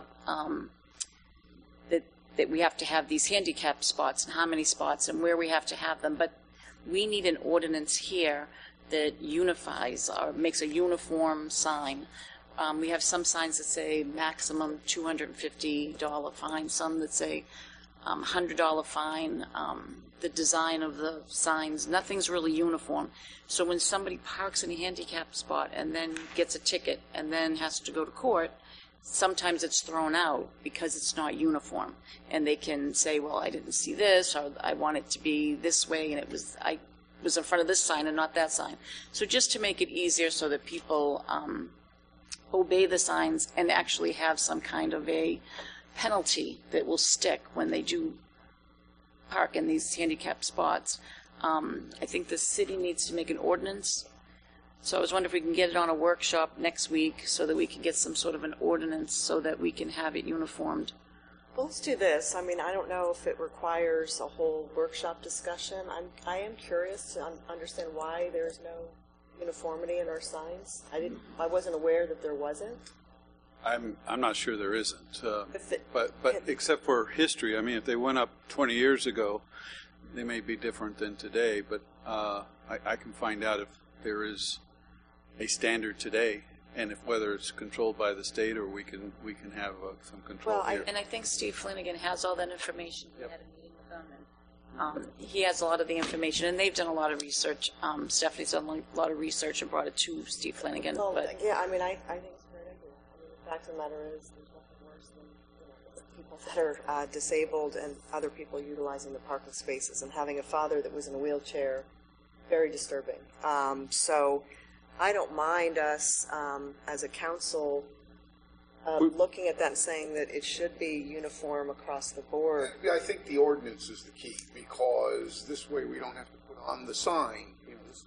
that we have to have these handicap spots and how many spots and where we have to have them. But we need an ordinance here that unifies or makes a uniform sign. We have some signs that say maximum $250 fine, some that say $100 fine, the design of the signs, nothing's really uniform. So when somebody parks in a handicap spot and then gets a ticket and then has to go to court, sometimes it's thrown out because it's not uniform. And they can say, well, I didn't see this, or I want it to be this way, and I was in front of this sign and not that sign. So just to make it easier so that people obey the signs and actually have some kind of a penalty that will stick when they do park in these handicapped spots. I think the city needs to make an ordinance. So I was wondering if we can get it on a workshop next week so that we can get some sort of an ordinance so that we can have it uniformed. Well, let's do this. I mean, I don't know if it requires a whole workshop discussion. I am curious to understand why there's no uniformity in our signs. I wasn't aware that there wasn't. I'm not sure there isn't. But except for history, I mean, if they went up 20 years ago, they may be different than today. But I can find out if there is a standard today, and if whether it's controlled by the state or we can have some control here. And I think Steve Flanagan has all that information. He had a meeting with them, and he has a lot of the information, and they've done a lot of research. Stephanie's done a lot of research and brought it to Steve Flanagan. Well, but yeah, I mean, I think it's a great idea. I mean, the fact of the matter is, there's nothing worse than people that are disabled and other people utilizing the parking spaces, and having a father that was in a wheelchair, very disturbing. So I don't mind us, as a council, looking at that and saying that it should be uniform across the board. Yeah, I think the ordinance is the key, because this way we don't have to put on the sign, this is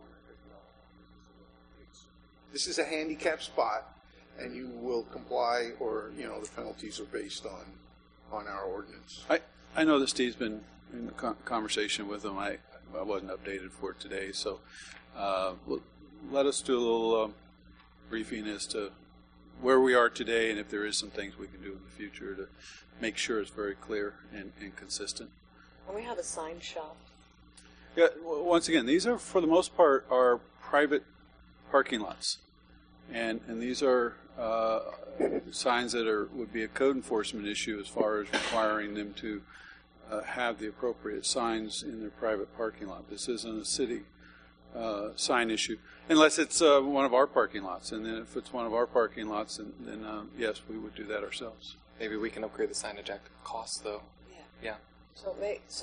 a $250. This is a handicap spot, and you will comply, or, the penalties are based on our ordinance. I know that Steve's been in conversation with them. I wasn't updated for it today, so let us do a little briefing as to where we are today and if there is some things we can do in the future to make sure it's very clear and consistent. And we have a sign shop. Yeah, once again, these are, for the most part, are private parking lots. And these are signs that would be a code enforcement issue as far as requiring them to have the appropriate signs in their private parking lot. This isn't a city sign issue, unless it's one of our parking lots. And then if it's one of our parking lots, then yes, we would do that ourselves. Maybe we can upgrade the signage at cost, though. Yeah. So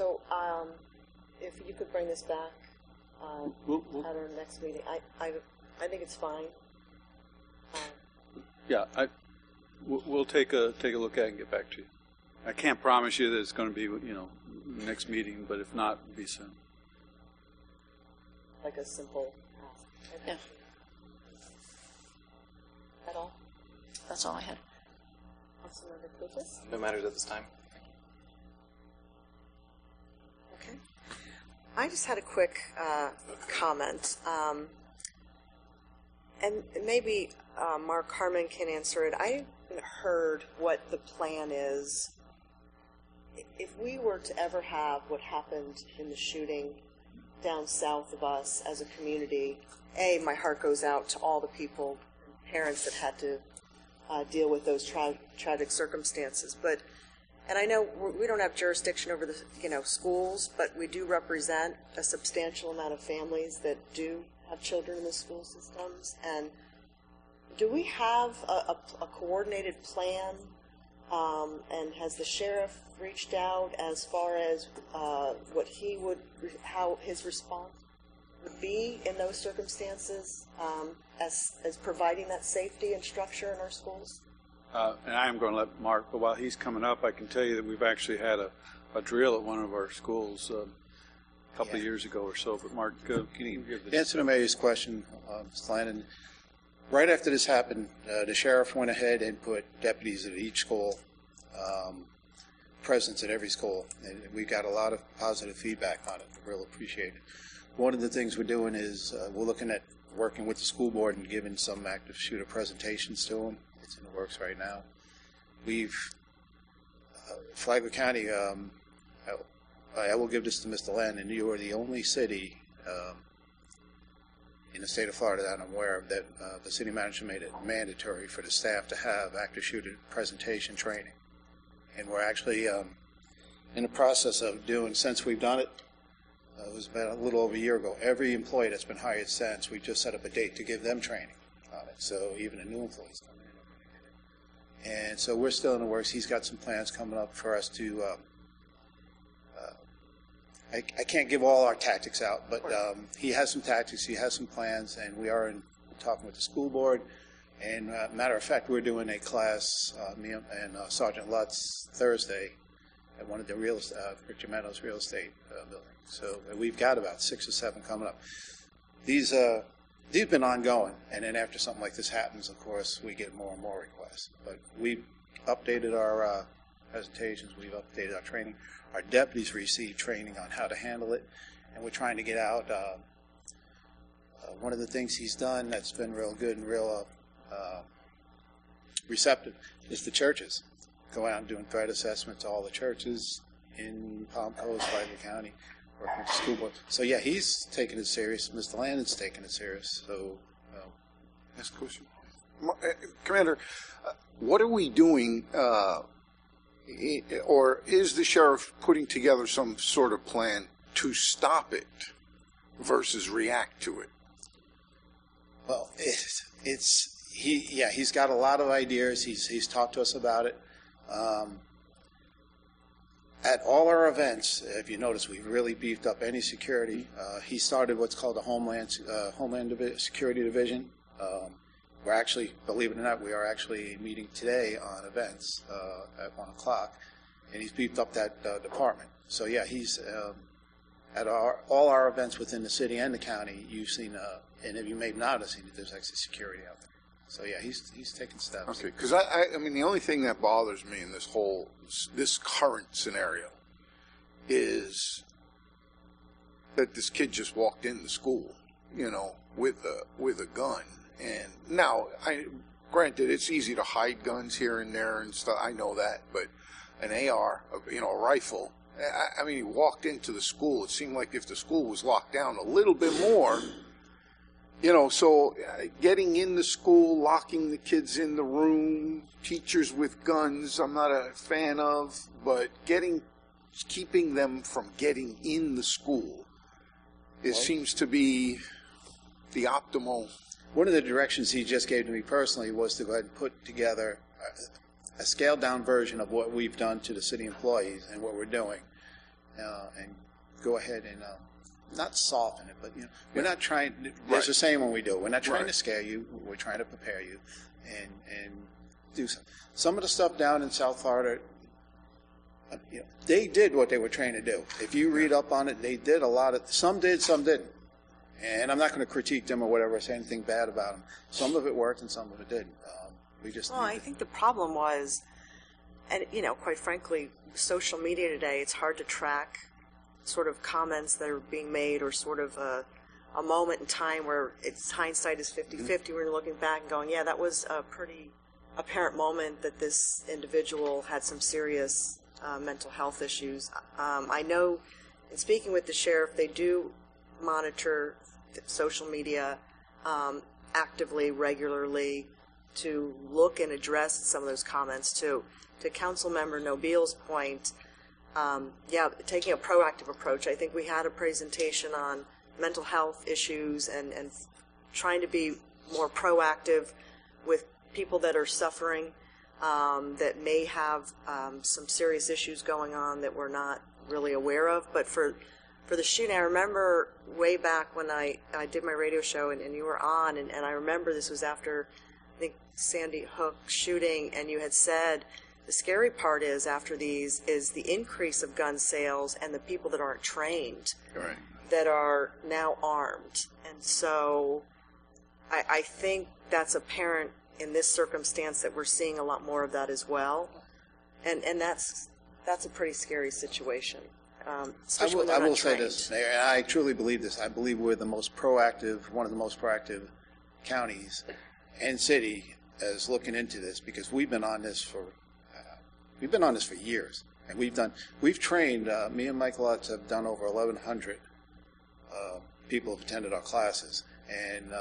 if you could bring this back at our next meeting, I think it's fine. Yeah, we'll take a look at it and get back to you. I can't promise you that it's going to be next meeting, but if not, it'll be soon. Like a simple ask. Yeah. That all? That's all I had. Councilmember Clutas? No matters at this time. Okay. I just had a quick comment. And maybe Mark Harmon can answer it. I haven't heard what the plan is. If we were to ever have what happened in the shooting down south of us as a community, my heart goes out to all the people, parents that had to deal with those tragic circumstances. And I know we don't have jurisdiction over the schools, but we do represent a substantial amount of families that do have children in the school systems. And do we have a coordinated plan? And has the sheriff reached out as far as how his response would be in those circumstances, as providing that safety and structure in our schools? And I am going to let Mark, but while he's coming up, I can tell you that we've actually had a drill at one of our schools a couple of years ago or so. But Mark, can you give this? To answer the mayor's question, Mr. Lannon, right after this happened, the sheriff went ahead and put deputies at each school, presence at every school, and we got a lot of positive feedback on it. We really appreciate it. One of the things we're doing is we're looking at working with the school board and giving some active shooter presentations to them. It's in the works right now. We've Flagler County. I will give this to Mr. Lannon. You are the only city in the state of Florida that I'm aware of that the city manager made it mandatory for the staff to have active shooter presentation training. And we're actually, in the process of doing, since we've done it, it was about a little over a year ago, every employee that's been hired since, we just set up a date to give them training on it. So even the new employees come in. And so we're still in the works. He's got some plans coming up for us to, I can't give all our tactics out, but he has some tactics, he has some plans, and we are talking with the school board. And matter of fact, we're doing a class, me and Sergeant Lutz, Thursday at one of the Richard Meadows real estate buildings. So we've got about 6 or 7 coming up. These have been ongoing, and then after something like this happens, of course, we get more and more requests. But we've updated our presentations, we've updated our training. Our deputies receive training on how to handle it, and we're trying to get out. One of the things he's done that's been real good and real receptive is the churches. Go out and doing threat assessments to all the churches in Palm Coast, Vital County, working with the school board. So yeah, he's taking it serious. Mr. Landon's taking it serious. So, next question, Commander. What are we doing? Or is the sheriff putting together some sort of plan to stop it versus react to it? Well, he's got a lot of ideas. He's talked to us about it. At all our events, if you notice, we've really beefed up any security. He started what's called the Homeland Security Division. We're actually, believe it or not, we are actually meeting today on events at 1 o'clock, and he's beefed up that department. So yeah, he's at all our events within the city and the county. You've seen, and if you may not have seen it, there's actually security out there. So yeah, he's taking steps. Okay, because I mean, the only thing that bothers me in this current scenario is that this kid just walked into school, with a gun. And now, granted, it's easy to hide guns here and there and stuff. I know that, but an AR, a rifle. I mean, he walked into the school. It seemed like if the school was locked down a little bit more, so getting in the school, locking the kids in the room, teachers with guns, I'm not a fan of, but keeping them from getting in the school, seems to be the optimal. One of the directions he just gave to me personally was to go ahead and put together a scaled-down version of what we've done to the city employees and what we're doing, and go ahead and not soften it, but we're not trying. There's a saying when we do it. We're not trying to scare you. We're trying to prepare you, and do some of the stuff down in South Florida. They did what they were trained to do. If you read up on it, they did a lot of. Some did, some didn't. And I'm not going to critique them or whatever, say anything bad about them. Some of it worked and some of it didn't. I think the problem was, and quite frankly, social media today, it's hard to track sort of comments that are being made or sort of a moment in time where it's hindsight is 50-50. We're looking back and going, yeah, that was a pretty apparent moment that this individual had some serious mental health issues. I know, in speaking with the sheriff, they do monitor social media actively, regularly, to look and address some of those comments too. To Councilmember Nobil's point, taking a proactive approach. I think we had a presentation on mental health issues and trying to be more proactive with people that are suffering, that may have some serious issues going on that we're not really aware of. But for the shooting, I remember way back when I did my radio show and you were on, and I remember this was after, I think, Sandy Hook shooting, and you had said the scary part is after these is the increase of gun sales and the people that aren't trained, that are now armed. And so I think that's apparent in this circumstance that we're seeing a lot more of that as well. And that's a pretty scary situation. I will say this, and I truly believe this. I believe we're the most proactive, one of the most proactive counties and city as looking into this, because we've been on this for years, and we've trained. Me and Michael Lutz have done over 1,100 people have attended our classes, and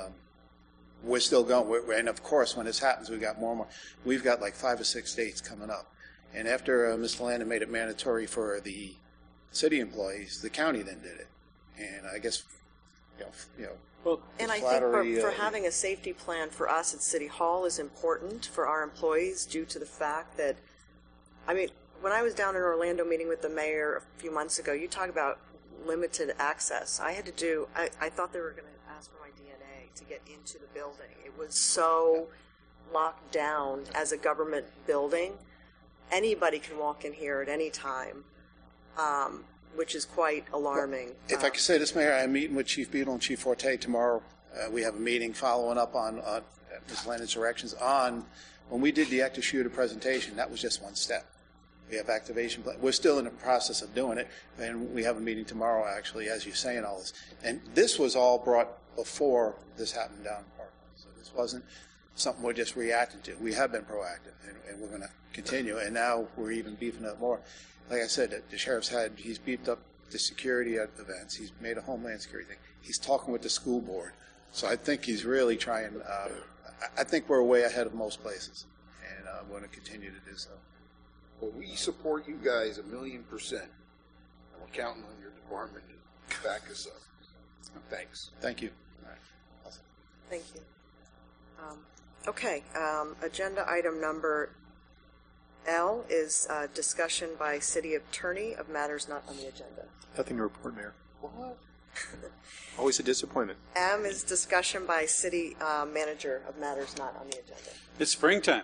we're still going. And of course, when this happens, we got more and more. We've got like 5 or 6 dates coming up. And after Mr. Landon made it mandatory for the city employees, the county then did it. And I guess, well, and I think for having a safety plan for us at City Hall is important for our employees due to the fact that, I mean, when I was down in Orlando meeting with the mayor a few months ago, you talk about limited access. I thought they were going to ask for my DNA to get into the building. It was so locked down as a government building. Anybody can walk in here at any time, which is quite alarming. If I could say this, Mayor, I'm meeting with Chief Beadle and Chief Forte tomorrow. We have a meeting following up on Ms. Landon's directions on when we did the active shooter presentation. That was just one step. We have activation plan. We're still in the process of doing it, and we have a meeting tomorrow, actually, as you're saying all this. And this was all brought before this happened down in Parkland. So this wasn't something we're just reacting to. We have been proactive, and we're going to continue. And now we're even beefing up more. Like I said, the sheriff's he's beefed up the security at events. He's made a Homeland Security thing. He's talking with the school board. So I think he's really trying. I think we're way ahead of most places, and we're going to continue to do so. Well, we support you guys 1,000,000%. And we're counting on your department to back us up. Thanks. Thank you. All right. Awesome. Thank you. Okay. Agenda item number L is discussion by city attorney of matters not on the agenda. Nothing to report, Mayor. What? Always a disappointment. M is discussion by city manager of matters not on the agenda. It's springtime.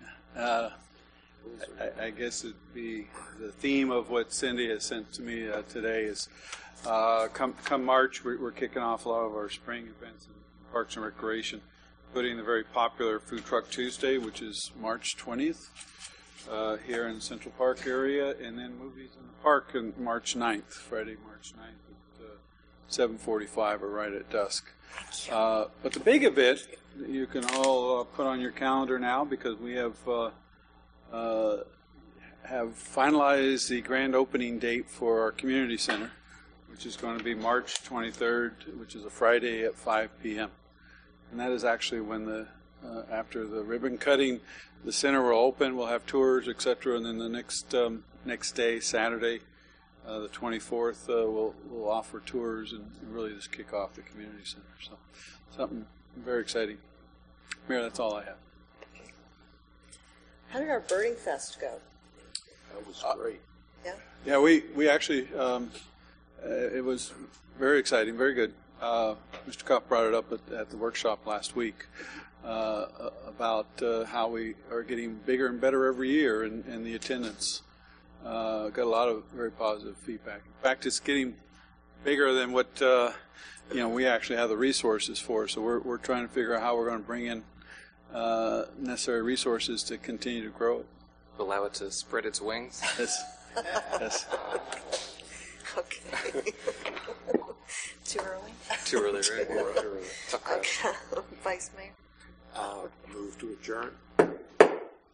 I guess it'd be the theme of what Cindy has sent to me today is come March, we're kicking off a lot of our spring events in Parks and Recreation, including the very popular Food Truck Tuesday, which is March 20th here in the Central Park area, and then Movies in the Park on March 9th, Friday, March 9th at 7:45 or right at dusk. But the big event that you can all put on your calendar now, because we have finalized the grand opening date for our community center, which is going to be March 23rd, which is a Friday at 5 p.m. And that is actually when after the ribbon cutting, the center will open. We'll have tours, etc. And then the next day, Saturday, the 24th, we'll offer tours and really just kick off the community center. So something very exciting. Mayor, that's all I have. How did our birding fest go? That was great. Yeah. Yeah, we actually it was very exciting, very good. Mr. Kopp brought it up at the workshop last week about how we are getting bigger and better every year in the attendance. Got a lot of very positive feedback. In fact, it's getting bigger than what we actually have the resources for. So we're trying to figure out how we're going to bring in necessary resources to continue to grow it. Allow it to spread its wings. Yes. Yes. Okay. Too early? Too early, right? Okay. Vice Mayor? Move to adjourn.